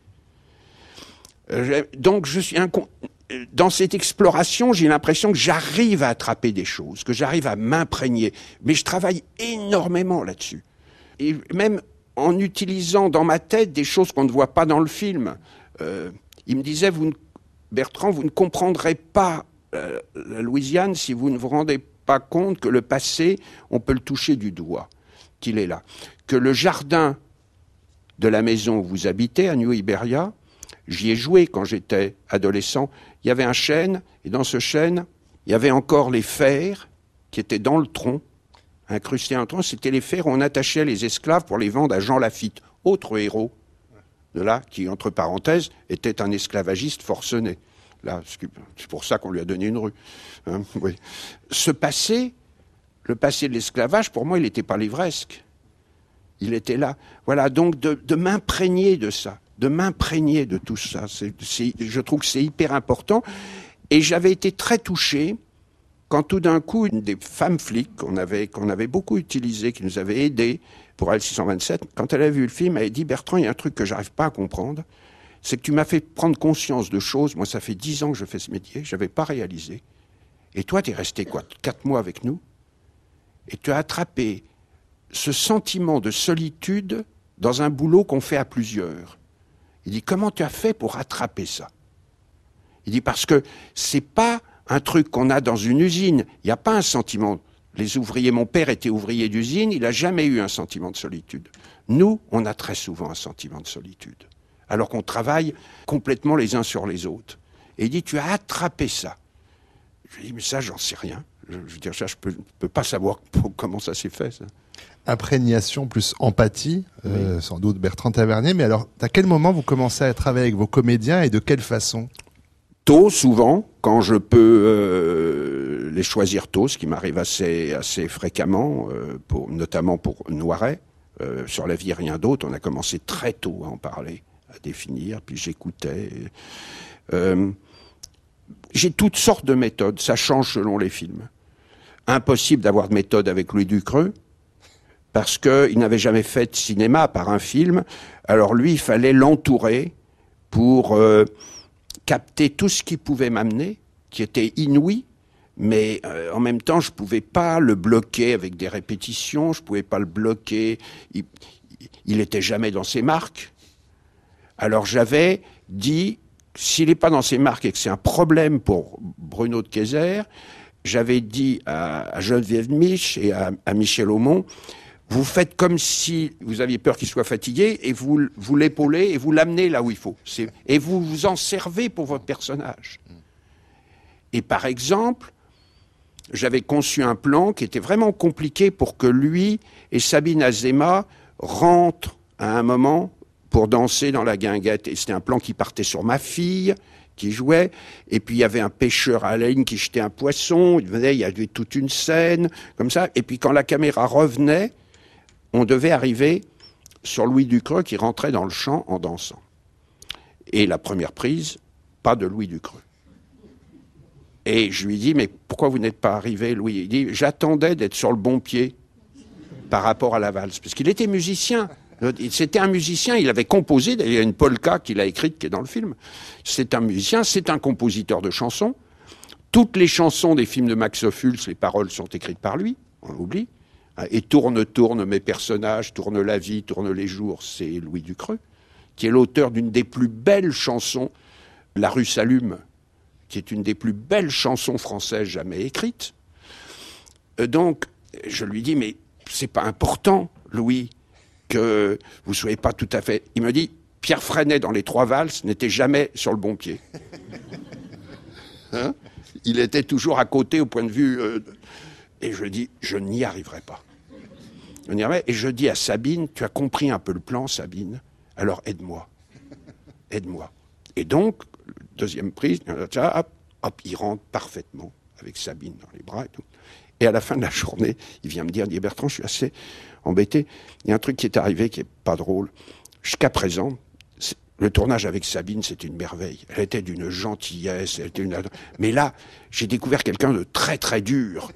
Euh, donc, je suis un con, dans cette exploration, j'ai l'impression que j'arrive à attraper des choses, que j'arrive à m'imprégner. Mais je travaille énormément là-dessus. Et même en utilisant dans ma tête des choses qu'on ne voit pas dans le film. Euh, il me disait, vous ne, Bertrand, vous ne comprendrez pas euh, la Louisiane si vous ne vous rendez pas compte que le passé, on peut le toucher du doigt, qu'il est là. Que le jardin de la maison où vous habitez, à New Iberia, j'y ai joué quand j'étais adolescent. Il y avait un chêne, et dans ce chêne, il y avait encore les fers qui étaient dans le tronc, incrustés dans le tronc. C'était les fers où on attachait les esclaves pour les vendre à Jean Lafitte, autre héros de là, qui, entre parenthèses, était un esclavagiste forcené. Là, c'est pour ça qu'on lui a donné une rue. Hein, oui. Ce passé, le passé de l'esclavage, pour moi, il n'était pas livresque. Il était là. Voilà, donc de, de m'imprégner de ça. de m'imprégner de tout ça. C'est, c'est, je trouve que c'est hyper important. Et j'avais été très touché quand tout d'un coup, une des femmes flics qu'on avait, qu'on avait beaucoup utilisées, qui nous avait aidés pour L six cent vingt-sept, quand elle a vu le film, elle a dit « Bertrand, il y a un truc que j'arrive pas à comprendre, c'est que tu m'as fait prendre conscience de choses. Moi, ça fait dix ans que je fais ce métier, je n'avais pas réalisé. Et toi, tu es resté quoi, quatre mois avec nous, et tu as attrapé ce sentiment de solitude dans un boulot qu'on fait à plusieurs. » Il dit, comment tu as fait pour attraper ça? Il dit, parce que c'est pas un truc qu'on a dans une usine. Il n'y a pas un sentiment. Les ouvriers, mon père était ouvrier d'usine, il n'a jamais eu un sentiment de solitude. Nous, on a très souvent un sentiment de solitude. Alors qu'on travaille complètement les uns sur les autres. Et il dit, tu as attrapé ça. Je lui dis, mais ça, j'en sais rien. Je, je veux dire, ça, je peux, peux pas savoir comment ça s'est fait, ça. Imprégnation plus empathie, oui. euh, sans doute Bertrand Tavernier. Mais alors, à quel moment vous commencez à travailler avec vos comédiens et de quelle façon? tôt, souvent, quand je peux euh, les choisir tôt, ce qui m'arrive assez, assez fréquemment, euh, pour, notamment pour Noiret. Euh, sur la vie, rien d'autre. On a commencé très tôt à en parler, à définir, puis j'écoutais. Euh, j'ai toutes sortes de méthodes, ça change selon les films. Impossible d'avoir de méthode avec Louis Ducreux, parce qu'il n'avait jamais fait de cinéma par un film. Alors lui, il fallait l'entourer pour euh, capter tout ce qui pouvait m'amener, qui était inouï, mais euh, en même temps, je pouvais pas le bloquer avec des répétitions, je pouvais pas le bloquer, il, il était jamais dans ses marques. Alors j'avais dit, s'il n'est pas dans ses marques et que c'est un problème pour Bruno de Kayser, j'avais dit à, à Geneviève Mich et à, à Michel Aumont, vous faites comme si vous aviez peur qu'il soit fatigué et vous, vous l'épaulez et vous l'amenez là où il faut. C'est, et vous vous en servez pour votre personnage. Et par exemple, j'avais conçu un plan qui était vraiment compliqué pour que lui et Sabine Azéma rentrent à un moment pour danser dans la guinguette. Et c'était un plan qui partait sur ma fille, qui jouait, et puis il y avait un pêcheur à la ligne qui jetait un poisson, il venait, il y avait toute une scène, comme ça, et puis quand la caméra revenait, on devait arriver sur Louis Ducreux qui rentrait dans le champ en dansant. Et la première prise, pas de Louis Ducreux. Et je lui dis, mais pourquoi vous n'êtes pas arrivé, Louis? Il dit, j'attendais d'être sur le bon pied par rapport à la valse, parce qu'il était musicien. C'était un musicien, il avait composé, il y a une polka qu'il a écrite qui est dans le film. C'est un musicien, c'est un compositeur de chansons. Toutes les chansons des films de Max Ophuls, les paroles sont écrites par lui, on l'oublie. Et Tourne, tourne mes personnages, tourne la vie, tourne les jours, c'est Louis Ducreux, qui est l'auteur d'une des plus belles chansons, La rue s'allume, qui est une des plus belles chansons françaises jamais écrites. Donc, je lui dis, mais c'est pas important, Louis, que vous ne soyez pas tout à fait... Il me dit, Pierre Freinet, dans les trois valses, n'était jamais sur le bon pied. Hein? Il était toujours à côté au point de vue... Euh, et je dis, je n'y arriverai pas. Je n'y arriverai. Et je dis à Sabine, tu as compris un peu le plan, Sabine, alors aide-moi. Aide-moi. Et donc, deuxième prise, hop, hop, il rentre parfaitement avec Sabine dans les bras et tout. Et à la fin de la journée, il vient me dire, il dit, Bertrand, je suis assez embêté. Il y a un truc qui est arrivé qui est pas drôle. Jusqu'à présent, le tournage avec Sabine, c'était une merveille. Elle était d'une gentillesse, elle était une... Mais là, j'ai découvert quelqu'un de très très dur.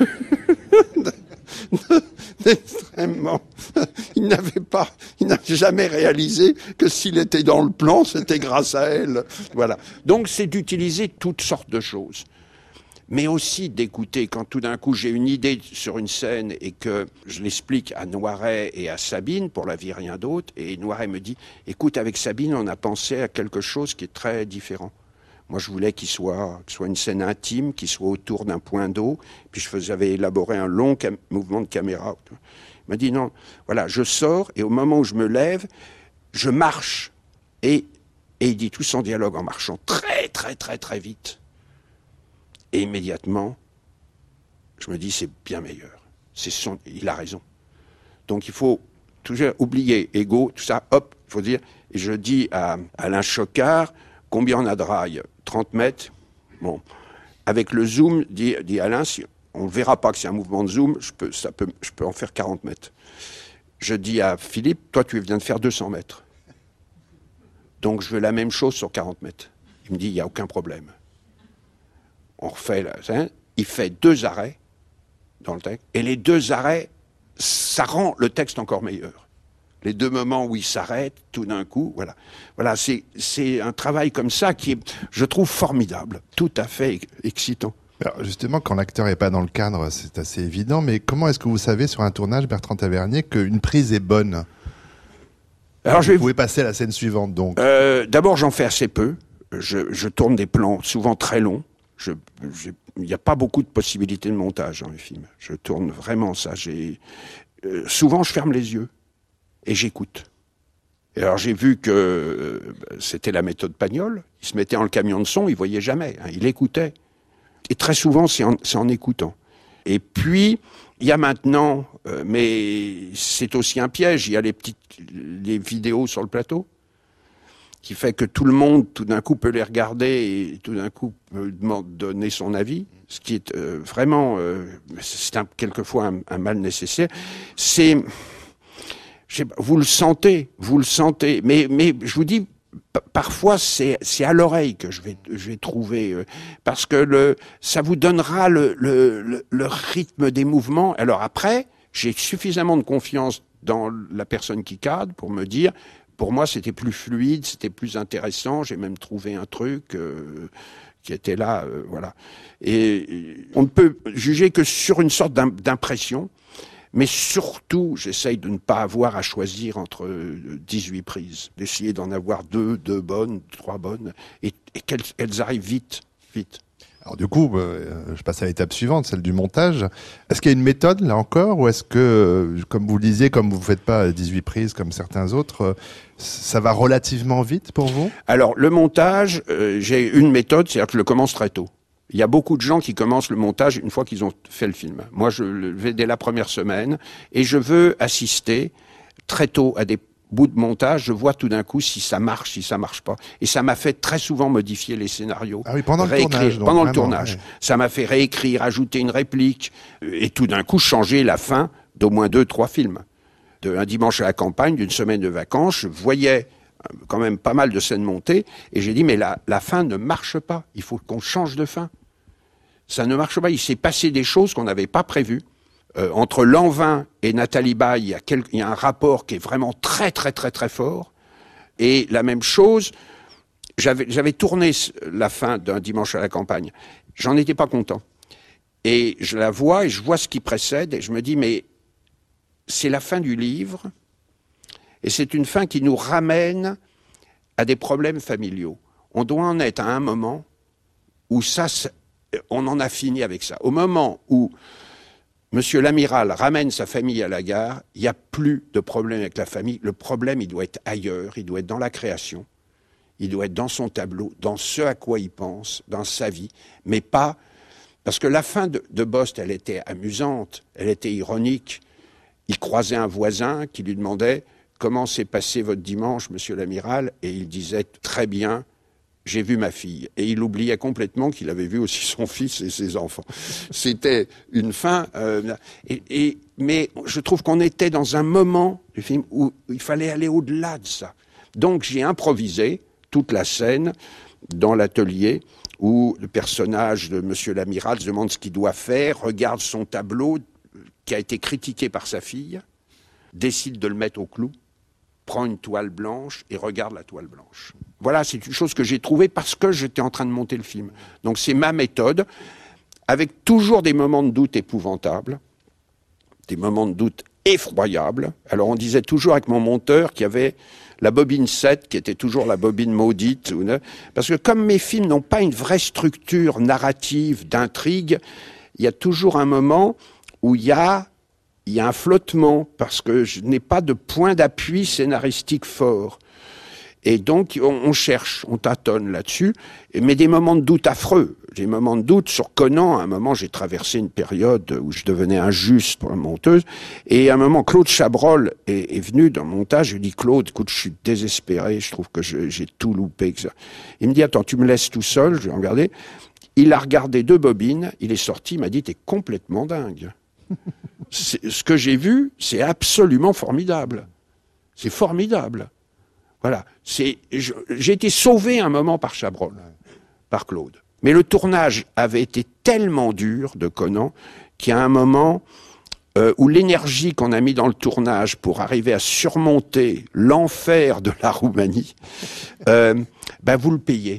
Extrêmement. Il n'avait pas, il n'avait jamais réalisé que s'il était dans le plan, c'était grâce à elle. Voilà. Donc c'est d'utiliser toutes sortes de choses. Mais aussi d'écouter quand tout d'un coup j'ai une idée sur une scène et que je l'explique à Noiret et à Sabine, pour la vie rien d'autre, et Noiret me dit, écoute, avec Sabine, on a pensé à quelque chose qui est très différent. Moi, je voulais qu'il soit, qu'il soit une scène intime, qu'il soit autour d'un point d'eau, puis je faisais, j'avais élaboré un long cam- mouvement de caméra. Il m'a dit, non, voilà, je sors, et au moment où je me lève, je marche. Et, et il dit tout son dialogue en marchant très, très, très, très vite. Et immédiatement, je me dis, c'est bien meilleur. C'est son, il a raison. Donc il faut toujours oublier ego, tout ça, hop, il faut dire. Et je dis à Alain Chocard, combien on a de rails? trente mètres. Bon. Avec le zoom, dit, dit Alain, si on ne verra pas que c'est un mouvement de zoom, je peux, ça peut, je peux en faire quarante mètres. Je dis à Philippe, toi tu viens de faire deux cents mètres. Donc je veux la même chose sur quarante mètres. Il me dit, il n'y a aucun problème. On refait là, hein, il fait deux arrêts dans le texte, et les deux arrêts, ça rend le texte encore meilleur. Les deux moments où il s'arrête, tout d'un coup, voilà. Voilà, c'est, c'est un travail comme ça qui est, je trouve, formidable, tout à fait excitant. Alors justement, quand l'acteur n'est pas dans le cadre, c'est assez évident, mais comment est-ce que vous savez sur un tournage, Bertrand Tavernier, qu'une prise est bonne? Alors, vous je vais... pouvez passer à la scène suivante, donc. Euh, d'abord, j'en fais assez peu. Je, je tourne des plans souvent très longs. Je, je, il n'y a pas beaucoup de possibilités de montage dans les films. Je tourne vraiment ça. J'ai, euh, souvent, je ferme les yeux et j'écoute. Et alors, j'ai vu que euh, c'était la méthode Pagnol. Il se mettait dans le camion de son, il voyait jamais. Hein, il écoutait. Et très souvent, c'est en, c'est en écoutant. Et puis, il y a maintenant, euh, mais c'est aussi un piège, il y a les petites les vidéos sur le plateau. qui fait que tout le monde, tout d'un coup, peut les regarder et tout d'un coup peut donner son avis, ce qui est euh, vraiment, euh, c'est un, quelquefois un, un mal nécessaire. C'est, je sais pas, vous le sentez, vous le sentez, mais, mais je vous dis, p- parfois c'est, c'est à l'oreille que je vais, je vais trouver, euh, parce que le, ça vous donnera le, le, le, le rythme des mouvements. Alors après, j'ai suffisamment de confiance dans la personne qui cadre pour me dire, pour moi, c'était plus fluide, c'était plus intéressant. J'ai même trouvé un truc euh, qui était là, euh, voilà. Et, et on ne peut juger que sur une sorte d'impression, mais surtout, j'essaye de ne pas avoir à choisir entre dix-huit prises, d'essayer d'en avoir deux, deux bonnes, trois bonnes, et, et qu'elles, elles arrivent vite, vite. Alors du coup, euh, je passe à l'étape suivante, celle du montage. Est-ce qu'il y a une méthode, là encore, ou est-ce que, euh, comme vous le disiez, comme vous ne faites pas dix-huit prises comme certains autres, euh, ça va relativement vite pour vous ? Alors, le montage, euh, j'ai une méthode, c'est-à-dire que je le commence très tôt. Il y a beaucoup de gens qui commencent le montage une fois qu'ils ont fait le film. Moi, je le vais dès la première semaine, et je veux assister très tôt à des bout de montage, je vois tout d'un coup si ça marche, si ça marche pas. Et ça m'a fait très souvent modifier les scénarios. Ah oui, pendant le tournage. Donc, pendant vraiment, le tournage. Ouais. Ça m'a fait réécrire, ajouter une réplique, et tout d'un coup changer la fin d'au moins deux, trois films. De Un dimanche à la campagne, d'une semaine de vacances, je voyais quand même pas mal de scènes montées, et j'ai dit, mais la, la fin ne marche pas. Il faut qu'on change de fin. Ça ne marche pas. Il s'est passé des choses qu'on n'avait pas prévues. Euh, entre Lanvin et Nathalie Baye, il y a quel... il y a un rapport qui est vraiment très, très, très, très fort. Et la même chose, j'avais, j'avais tourné la fin d'Un dimanche à la campagne. J'en étais pas content. Et je la vois, et je vois ce qui précède, et je me dis, mais c'est la fin du livre, et c'est une fin qui nous ramène à des problèmes familiaux. On doit en être à un moment où ça, on en a fini avec ça. Au moment où Monsieur l'amiral ramène sa famille à la gare, il n'y a plus de problème avec la famille. Le problème, il doit être ailleurs, il doit être dans la création, il doit être dans son tableau, dans ce à quoi il pense, dans sa vie, mais pas... Parce que la fin de, de Bost, elle était amusante, elle était ironique. Il croisait un voisin qui lui demandait « Comment s'est passé votre dimanche, monsieur l'amiral ?» Et il disait « Très bien. J'ai vu ma fille. » Et il oubliait complètement qu'il avait vu aussi son fils et ses enfants. C'était une fin... Euh, et, et, mais je trouve qu'on était dans un moment du film où il fallait aller au-delà de ça. Donc j'ai improvisé toute la scène dans l'atelier où le personnage de Monsieur l'amiral se demande ce qu'il doit faire, regarde son tableau qui a été critiqué par sa fille, décide de le mettre au clou, prend une toile blanche et regarde la toile blanche. Voilà, c'est une chose que j'ai trouvée parce que j'étais en train de monter le film. Donc c'est ma méthode, avec toujours des moments de doute épouvantables, des moments de doute effroyables. Alors on disait toujours avec mon monteur qu'il y avait la bobine sept, qui était toujours la bobine maudite. Parce que comme mes films n'ont pas une vraie structure narrative, d'intrigue, il y a toujours un moment où il y a... il y a un flottement, parce que je n'ai pas de point d'appui scénaristique fort. Et donc, on, on cherche, on tâtonne là-dessus, mais des moments de doute affreux. Des moments de doute sur Conan. À un moment, j'ai traversé une période où je devenais injuste pour la monteuse. Et à un moment, Claude Chabrol est, est venu dans le montage. Je lui dis, Claude, écoute, je suis désespéré, je trouve que je, j'ai tout loupé. Que ça. Il me dit, attends, tu me laisses tout seul, je vais regarder. Il a regardé deux bobines, il est sorti, il m'a dit, t'es complètement dingue. C'est, ce que j'ai vu, c'est absolument formidable. C'est formidable. Voilà. C'est, je, j'ai été sauvé un moment par Chabrol, par Claude. Mais le tournage avait été tellement dur de Conan qu'il y a un moment euh, où l'énergie qu'on a mis dans le tournage pour arriver à surmonter l'enfer de la Roumanie, euh, ben vous le payez.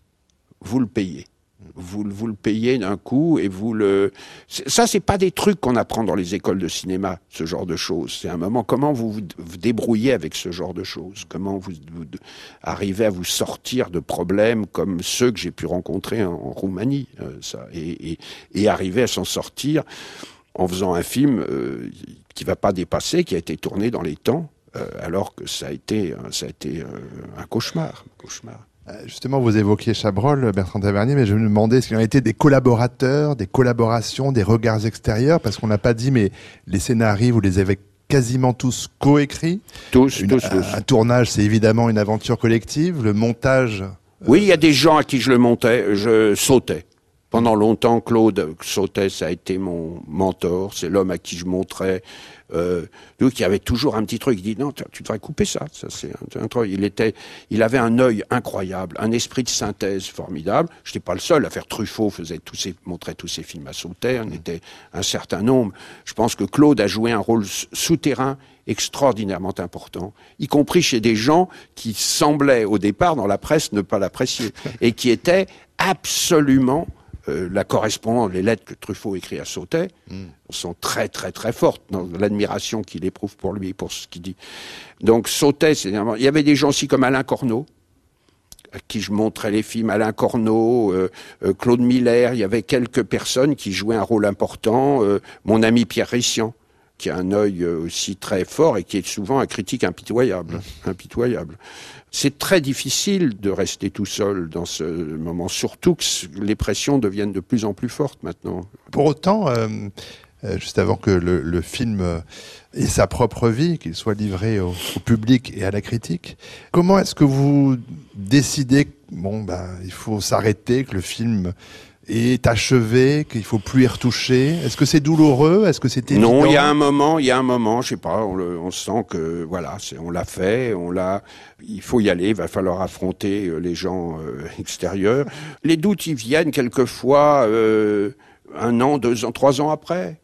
Vous le payez. Vous, vous le payez d'un coup et vous le... Ça, c'est pas des trucs qu'on apprend dans les écoles de cinéma, ce genre de choses. C'est un moment, comment vous vous, vous débrouillez avec ce genre de choses? Comment vous, vous arrivez à vous sortir de problèmes comme ceux que j'ai pu rencontrer en, en Roumanie, euh, ça, et, et, et arriver à s'en sortir en faisant un film euh, qui va pas dépasser, qui a été tourné dans les temps, euh, alors que ça a été, ça a été euh, un cauchemar, un cauchemar. Justement, vous évoquiez Chabrol, Bertrand Tavernier, mais je me demandais est-ce qu'il y en a été des collaborateurs, des collaborations, des regards extérieurs, parce qu'on n'a pas dit, mais les scénarii, vous les avez quasiment tous coécrits. Tous, Une, tous, un, tous. Un tournage, c'est évidemment une aventure collective. Le montage... Oui, il y a des gens à qui je le montais, je sautais. Pendant longtemps, Claude Sautet, ça a été mon mentor. C'est l'homme à qui je montrais. Euh, donc, il y avait toujours un petit truc. Il dit non, tu devrais couper ça. Ça c'est un, un truc. Il était, il avait un œil incroyable, un esprit de synthèse formidable. Je n'étais pas le seul à faire. Truffaut faisait tous ses, montrait tous ses films à Sautet. On était un certain nombre. Je pense que Claude a joué un rôle souterrain extraordinairement important, y compris chez des gens qui semblaient au départ dans la presse ne pas l'apprécier et qui étaient absolument Euh, la correspondance, les lettres que Truffaut écrit à Sautet mm. sont très très très fortes dans l'admiration qu'il éprouve pour lui, pour ce qu'il dit. Donc Sautet, c'est il y avait des gens aussi comme Alain Corneau, à qui je montrais les films, Alain Corneau, euh, euh, Claude Miller, il y avait quelques personnes qui jouaient un rôle important, euh, mon ami Pierre Rissian, qui a un œil aussi très fort et qui est souvent un critique impitoyable, mmh. impitoyable. C'est très difficile de rester tout seul dans ce moment, surtout que les pressions deviennent de plus en plus fortes maintenant. Pour autant, euh, euh, juste avant que le, le film euh, ait sa propre vie, qu'il soit livré au, au public et à la critique, comment est-ce que vous décidez, bon, ben, il faut s'arrêter, que le film est achevé, qu'il faut plus y retoucher? Est-ce que c'est douloureux? Est-ce que c'est évident? Non, il y a un moment, il y a un moment, je sais pas, on, le, on sent que voilà, c'est, on l'a fait, on l'a, il faut y aller, il va falloir affronter euh, les gens euh, extérieurs. Les doutes, ils viennent quelquefois euh, un an, deux ans, trois ans après.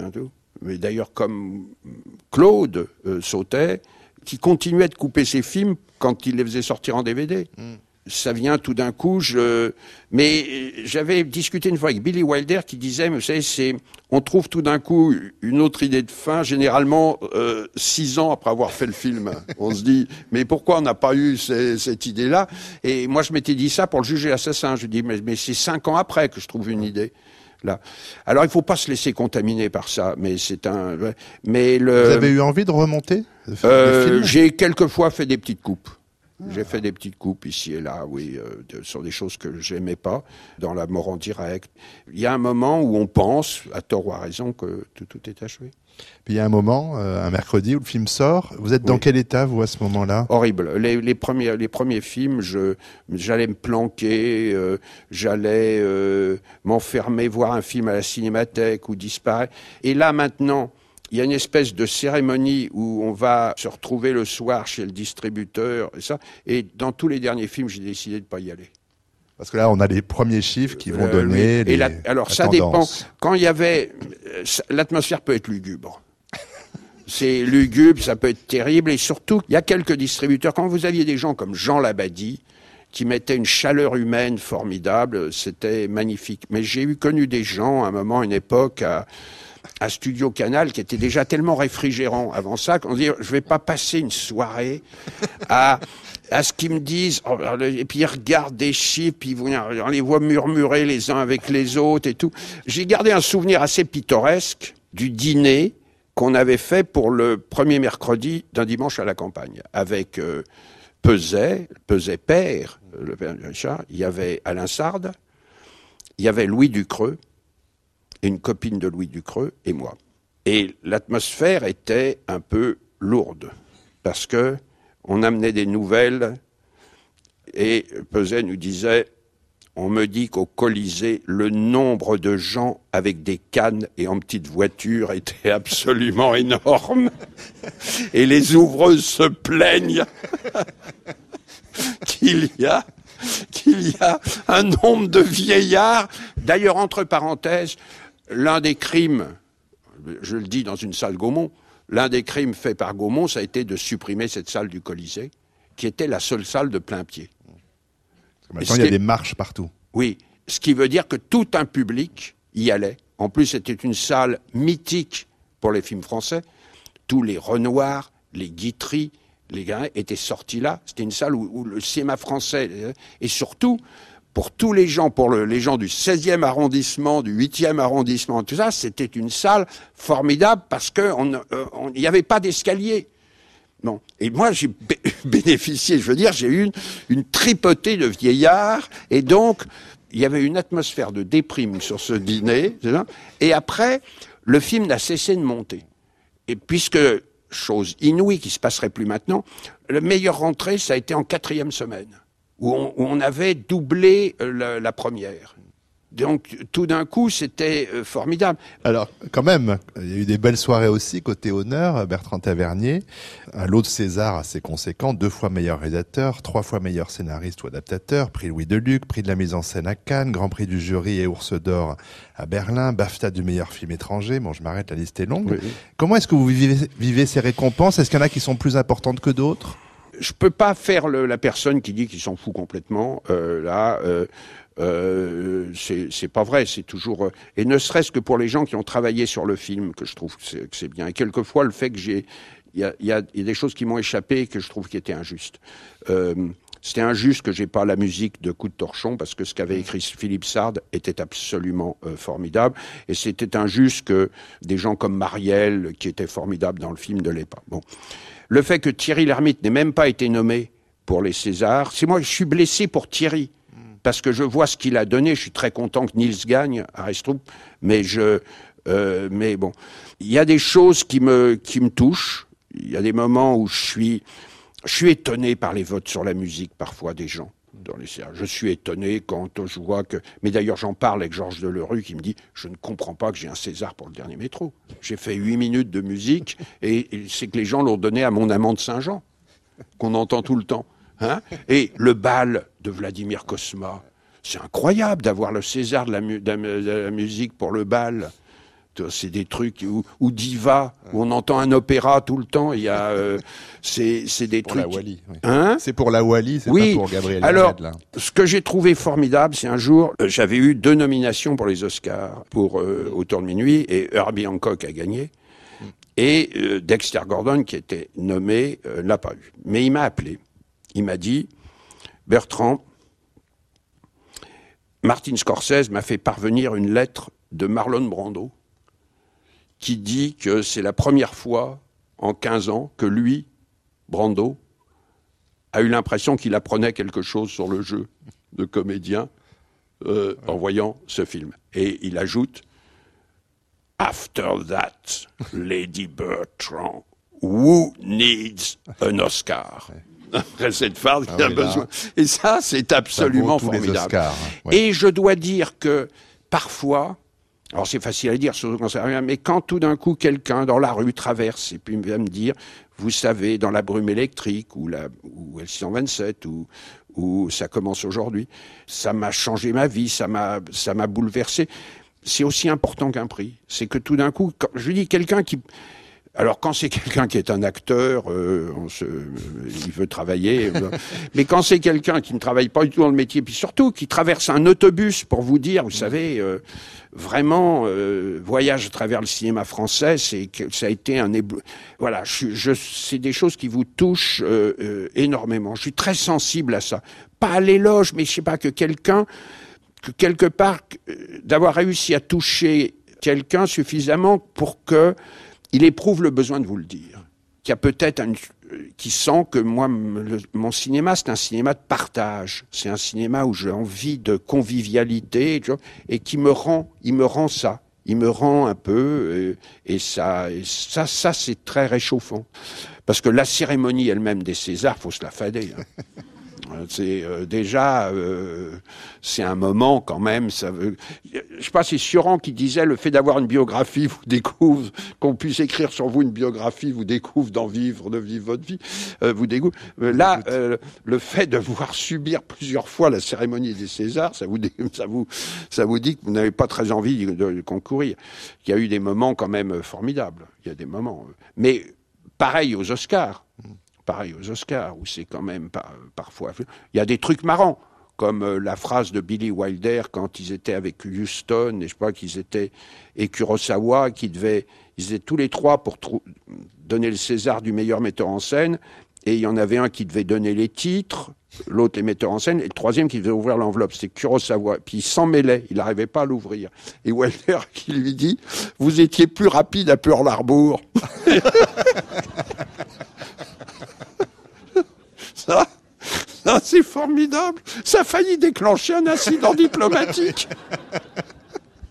Mais d'ailleurs, comme Claude euh, Sautet, qui continuait de couper ses films quand il les faisait sortir en D V D. Mm. Ça vient tout d'un coup, je... mais j'avais discuté une fois avec Billy Wilder qui disait, vous savez, c'est, on trouve tout d'un coup une autre idée de fin, généralement euh, six ans après avoir fait le film. On se dit, mais pourquoi on n'a pas eu ces, cette idée-là? Et moi, je m'étais dit ça pour le juger l'assassin. Je dis, mais, mais c'est cinq ans après que je trouve une idée. Là. Alors, il faut pas se laisser contaminer par ça, mais c'est un... Mais le... Vous avez eu envie de remonter de faire euh, des films? J'ai quelquefois fait des petites coupes. J'ai fait des petites coupes ici et là, oui, euh, de, sur des choses que j'aimais pas, dans la mort en direct. Il y a un moment où on pense, à tort ou à raison, que tout, tout est achevé. Puis il y a un moment, euh, un mercredi, où le film sort. Vous êtes dans oui. quel état, vous, à ce moment-là? Horrible. Les, les, premiers, les premiers films, je, j'allais me planquer, euh, j'allais euh, m'enfermer, voir un film à la cinémathèque ou disparaître. Et là, maintenant... il y a une espèce de cérémonie où on va se retrouver le soir chez le distributeur et ça. Et dans tous les derniers films, j'ai décidé de pas y aller. Parce que là, on a les premiers chiffres qui vont euh, donner. Oui. Et les, la, alors, la ça tendance. dépend. Quand il y avait, l'atmosphère peut être lugubre. C'est lugubre, ça peut être terrible. Et surtout, il y a quelques distributeurs. Quand vous aviez des gens comme Jean Labadie, qui mettaient une chaleur humaine formidable, c'était magnifique. Mais j'ai eu connu des gens, à un moment, une époque, à, à Studio Canal, qui était déjà tellement réfrigérant avant ça, qu'on dit, je vais pas passer une soirée à, à ce qu'ils me disent, oh, et puis ils regardent des chiffres, puis on les voit murmurer les uns avec les autres et tout. J'ai gardé un souvenir assez pittoresque du dîner qu'on avait fait pour le premier mercredi d'un dimanche à la campagne, avec euh, Peset, Peset père, le père de Richard, il y avait Alain Sard, il y avait Louis Ducreux, et une copine de Louis Ducreux, et moi. Et l'atmosphère était un peu lourde, parce que on amenait des nouvelles, et Peset nous disait, on me dit qu'au Colisée, le nombre de gens avec des cannes et en petites voitures était absolument énorme. Et les ouvreuses se plaignent qu'il y a, qu'il y a un nombre de vieillards. D'ailleurs, entre parenthèses, l'un des crimes, je le dis dans une salle Gaumont, l'un des crimes faits par Gaumont, ça a été de supprimer cette salle du Colisée, qui était la seule salle de plein pied. Maintenant, il y a des marches partout. Oui, ce qui veut dire que tout un public y allait. En plus, c'était une salle mythique pour les films français. Tous les Renoir, les Guitry, les gars étaient sortis là. C'était une salle où, où le cinéma français, et surtout, pour tous les gens, pour le, les gens du seizième arrondissement, du huitième arrondissement, tout ça, c'était une salle formidable parce qu'il n'y avait pas d'escalier. Non. Et moi, j'ai bé- bénéficié, je veux dire, j'ai eu une, une tripotée de vieillards, et donc, il y avait une atmosphère de déprime sur ce dîner, et après, le film n'a cessé de monter. Et puisque chose inouïe qui se passerait plus maintenant. La meilleure rentrée, ça a été en quatrième semaine, où on, où on avait doublé la, la première. Donc, tout d'un coup, c'était euh, formidable. Alors, quand même, il y a eu des belles soirées aussi, côté honneur, Bertrand Tavernier, un lot de César assez conséquent, deux fois meilleur réalisateur, trois fois meilleur scénariste ou adaptateur, prix Louis Deluc, prix de la mise en scène à Cannes, Grand Prix du jury et Ours d'or à Berlin, BAFTA du meilleur film étranger. Bon, je m'arrête, la liste est longue. Oui. Comment est-ce que vous vivez, vivez ces récompenses? Est-ce qu'il y en a qui sont plus importantes que d'autres? Je peux pas faire le, la personne qui dit qu'il s'en fout complètement. Euh, là, euh, euh, c'est, c'est pas vrai. C'est toujours euh, et ne serait-ce que pour les gens qui ont travaillé sur le film que je trouve que c'est, que c'est bien. Et quelquefois, le fait que j'ai, il y a, y, a, y a des choses qui m'ont échappé et que je trouve qui étaient injustes. Euh, C'était injuste que j'ai pas la musique de Coup de Torchon parce que ce qu'avait écrit Philippe Sard était absolument euh, formidable. Et c'était injuste que des gens comme Marielle, qui étaient formidables dans le film, ne l'aient pas. Bon. Le fait que Thierry Lhermitte n'ait même pas été nommé pour les Césars, c'est moi, je suis blessé pour Thierry. Parce que je vois ce qu'il a donné. Je suis très content que Niels gagne à Restrup. Mais je, euh, mais bon. Il y a des choses qui me, qui me touchent. Il y a des moments où je suis, je suis étonné par les votes sur la musique, parfois, des gens. Dans les Césars. Je suis étonné quand je vois que... Mais d'ailleurs, j'en parle avec Georges Delerue qui me dit « Je ne comprends pas que j'ai un César pour le dernier métro. J'ai fait huit minutes de musique et, et c'est que les gens l'ont donné à Mon amant de Saint-Jean, qu'on entend tout le temps. Hein » Et le bal de Vladimir Cosma, c'est incroyable d'avoir le César de la, mu- de la musique pour le bal. C'est des trucs où, où Diva, où on entend un opéra tout le temps. Il y a, euh, c'est, c'est des pour trucs. La Wally, oui. Hein? C'est pour la Wally, c'est oui. pas pour Gabriel. Alors, Yared, là. Ce que j'ai trouvé formidable, c'est un jour, euh, j'avais eu deux nominations pour les Oscars, pour euh, Autour de minuit, et Herbie Hancock a gagné. Mm. Et euh, Dexter Gordon, qui était nommé, euh, l'a pas eu. Mais il m'a appelé. Il m'a dit, Bertrand, Martin Scorsese m'a fait parvenir une lettre de Marlon Brando, qui dit que c'est la première fois en quinze ans que lui, Brando, a eu l'impression qu'il apprenait quelque chose sur le jeu de comédien euh, ouais. en voyant ce film. Et il ajoute « After that, Lady Bertrand, who needs an Oscar ?» Après cette phase, il y a besoin. Et ça, c'est absolument ça formidable. Oscars, hein. Ouais. Et je dois dire que parfois... Alors c'est facile à dire, surtout quand ça rien, mais quand tout d'un coup quelqu'un dans la rue traverse et puis va me dire, vous savez, dans la brume électrique ou la ou L six cent vingt-sept ou ou ça commence aujourd'hui, ça m'a changé ma vie, ça m'a ça m'a bouleversé. C'est aussi important qu'un prix. C'est que tout d'un coup, quand, je dis quelqu'un qui Alors quand c'est quelqu'un qui est un acteur, euh, on se, euh, il veut travailler. euh, mais quand c'est quelqu'un qui ne travaille pas du tout dans le métier, puis surtout qui traverse un autobus pour vous dire, vous savez, euh, vraiment euh, voyage à travers le cinéma français, c'est que ça a été un éblouissement. Voilà, je, je, c'est des choses qui vous touchent euh, euh, énormément. Je suis très sensible à ça. Pas à l'éloge, mais je sais pas que quelqu'un, que quelque part, euh, d'avoir réussi à toucher quelqu'un suffisamment pour que il éprouve le besoin de vous le dire. Qu'il y a peut-être un, qui sent que moi, le, mon cinéma, c'est un cinéma de partage. C'est un cinéma où j'ai envie de convivialité, et qui me rend, il me rend ça. Il me rend un peu, et, et ça, et ça, ça, c'est très réchauffant. Parce que la cérémonie elle-même des Césars, faut se la fader. Hein. C'est euh, déjà, euh, c'est un moment quand même. Ça veut, je sais pas, c'est Sioran qui disait le fait d'avoir une biographie vous découvre, qu'on puisse écrire sur vous une biographie vous découvre d'en vivre, de vivre votre vie, euh, vous découvre. Euh, là, euh, le fait de voir subir plusieurs fois la cérémonie des Césars, ça vous, ça vous, ça vous dit que vous n'avez pas très envie de, de concourir. Il y a eu des moments quand même formidables. Il y a des moments, mais pareil aux Oscars. Pareil aux Oscars, où c'est quand même par, parfois... Il y a des trucs marrants, comme euh, la phrase de Billy Wilder quand ils étaient avec Huston, et je crois qu'ils étaient... et Kurosawa, qui devaient... Ils étaient tous les trois pour trou... donner le César du meilleur metteur en scène, et il y en avait un qui devait donner les titres, l'autre les metteurs en scène, et le troisième qui devait ouvrir l'enveloppe, c'était Kurosawa. Puis il s'en mêlait, il n'arrivait pas à l'ouvrir. Et Wilder qui lui dit « Vous étiez plus rapide à Pearl Harbor ». Ça, ça c'est formidable. Ça a failli déclencher un incident diplomatique.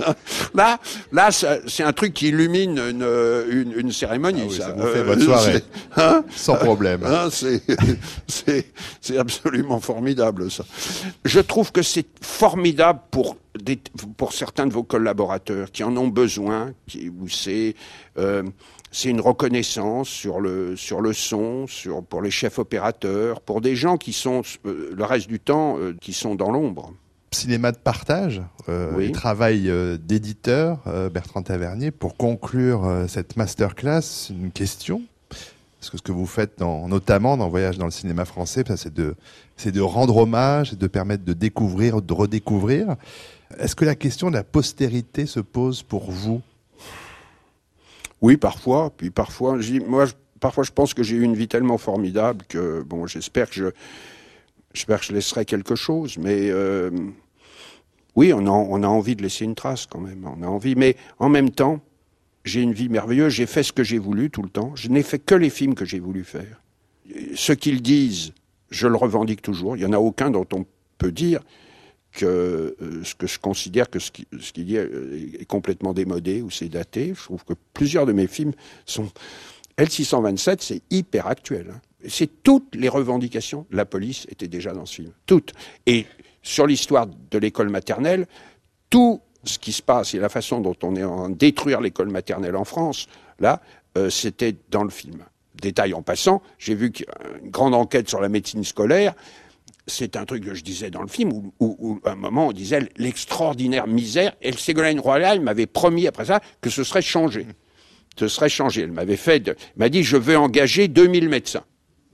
Là, là, c'est un truc qui illumine une, une, une cérémonie. Ah oui, ça, ça vous fait euh, votre soirée, hein, sans problème. Hein, c'est, c'est, c'est absolument formidable, ça. Je trouve que c'est formidable pour des, pour certains de vos collaborateurs qui en ont besoin, qui, où c'est, euh, c'est une reconnaissance sur le sur le son, sur pour les chefs opérateurs, pour des gens qui sont euh, le reste du temps euh, qui sont dans l'ombre. Cinéma de partage, euh, oui. et travail euh, d'éditeur, euh, Bertrand Tavernier. Pour conclure euh, cette masterclass, une question. Parce que ce que vous faites, dans, notamment dans Voyage dans le cinéma français, ça, c'est, de, c'est de rendre hommage et de permettre de découvrir, de redécouvrir. Est-ce que la question de la postérité se pose pour vous ? Oui, parfois. Puis parfois, moi, je, parfois, je pense que j'ai eu une vie tellement formidable que, bon, j'espère que je, j'espère que je laisserai quelque chose. Mais euh, oui, on a, on a envie de laisser une trace quand même. On a envie, mais en même temps, j'ai une vie merveilleuse. J'ai fait ce que j'ai voulu tout le temps. Je n'ai fait que les films que j'ai voulu faire. Ce qu'ils disent, je le revendique toujours. Il n'y en a aucun dont on peut dire que euh, ce que je considère que ce qui, ce qu'il dit est complètement démodé ou c'est daté. Je trouve que plusieurs de mes films sont... L six cent vingt-sept, c'est hyper actuel. Hein. C'est toutes les revendications. La police était déjà dans ce film. Toutes. Et sur l'histoire de l'école maternelle, tout ce qui se passe et la façon dont on est en train de détruire l'école maternelle en France, là, euh, c'était dans le film. Détail en passant, j'ai vu qu'une grande enquête sur la médecine scolaire, c'est un truc que je disais dans le film, où, où, où à un moment on disait l'extraordinaire misère, et Ségolène Royal m'avait promis après ça que ce serait changé. Ce serait changé. Elle m'avait fait, de, elle m'a dit, je veux engager deux mille médecins.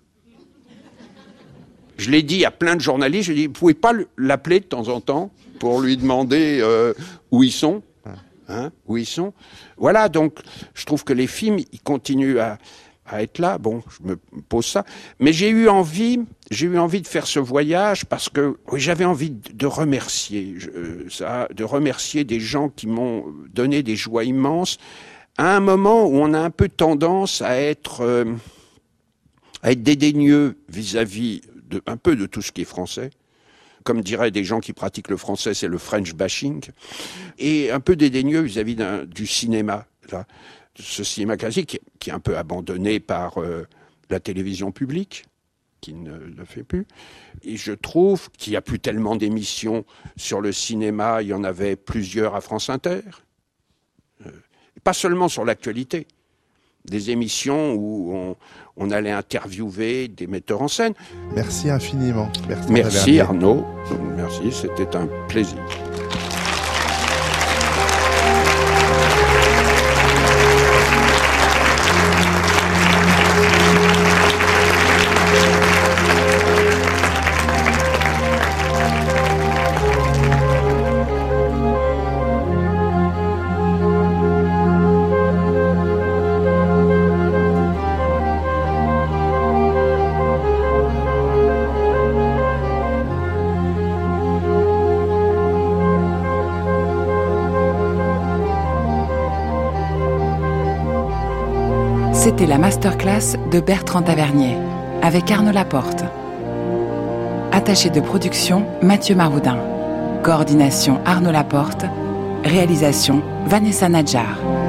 Je l'ai dit à plein de journalistes, je lui ai dit, vous pouvez pas l'appeler de temps en temps pour lui demander euh, où ils sont, hein, où ils sont. Voilà, donc je trouve que les films, ils continuent à, à être là. Bon, je me pose ça, mais j'ai eu envie, j'ai eu envie de faire ce voyage parce que oui, j'avais envie de remercier, je, ça, de remercier des gens qui m'ont donné des joies immenses. À un moment où on a un peu tendance à être, euh, à être dédaigneux vis-à-vis de, un peu de tout ce qui est français. Comme diraient des gens qui pratiquent le français, c'est le French bashing. Et un peu dédaigneux vis-à-vis d'un, du cinéma, là. Ce cinéma classique qui, qui est un peu abandonné par euh, la télévision publique, qui ne le fait plus. Et je trouve qu'il n'y a plus tellement d'émissions sur le cinéma. Il y en avait plusieurs à France Inter. Euh, pas seulement sur l'actualité. Des émissions où on, on allait interviewer des metteurs en scène. Merci infiniment. Merci, Merci Arnaud. Merci, c'était un plaisir. C'était la masterclass de Bertrand Tavernier, avec Arnaud Laporte. Attaché de production, Mathieu Maroudin. Coordination, Arnaud Laporte. Réalisation, Vanessa Nadjar.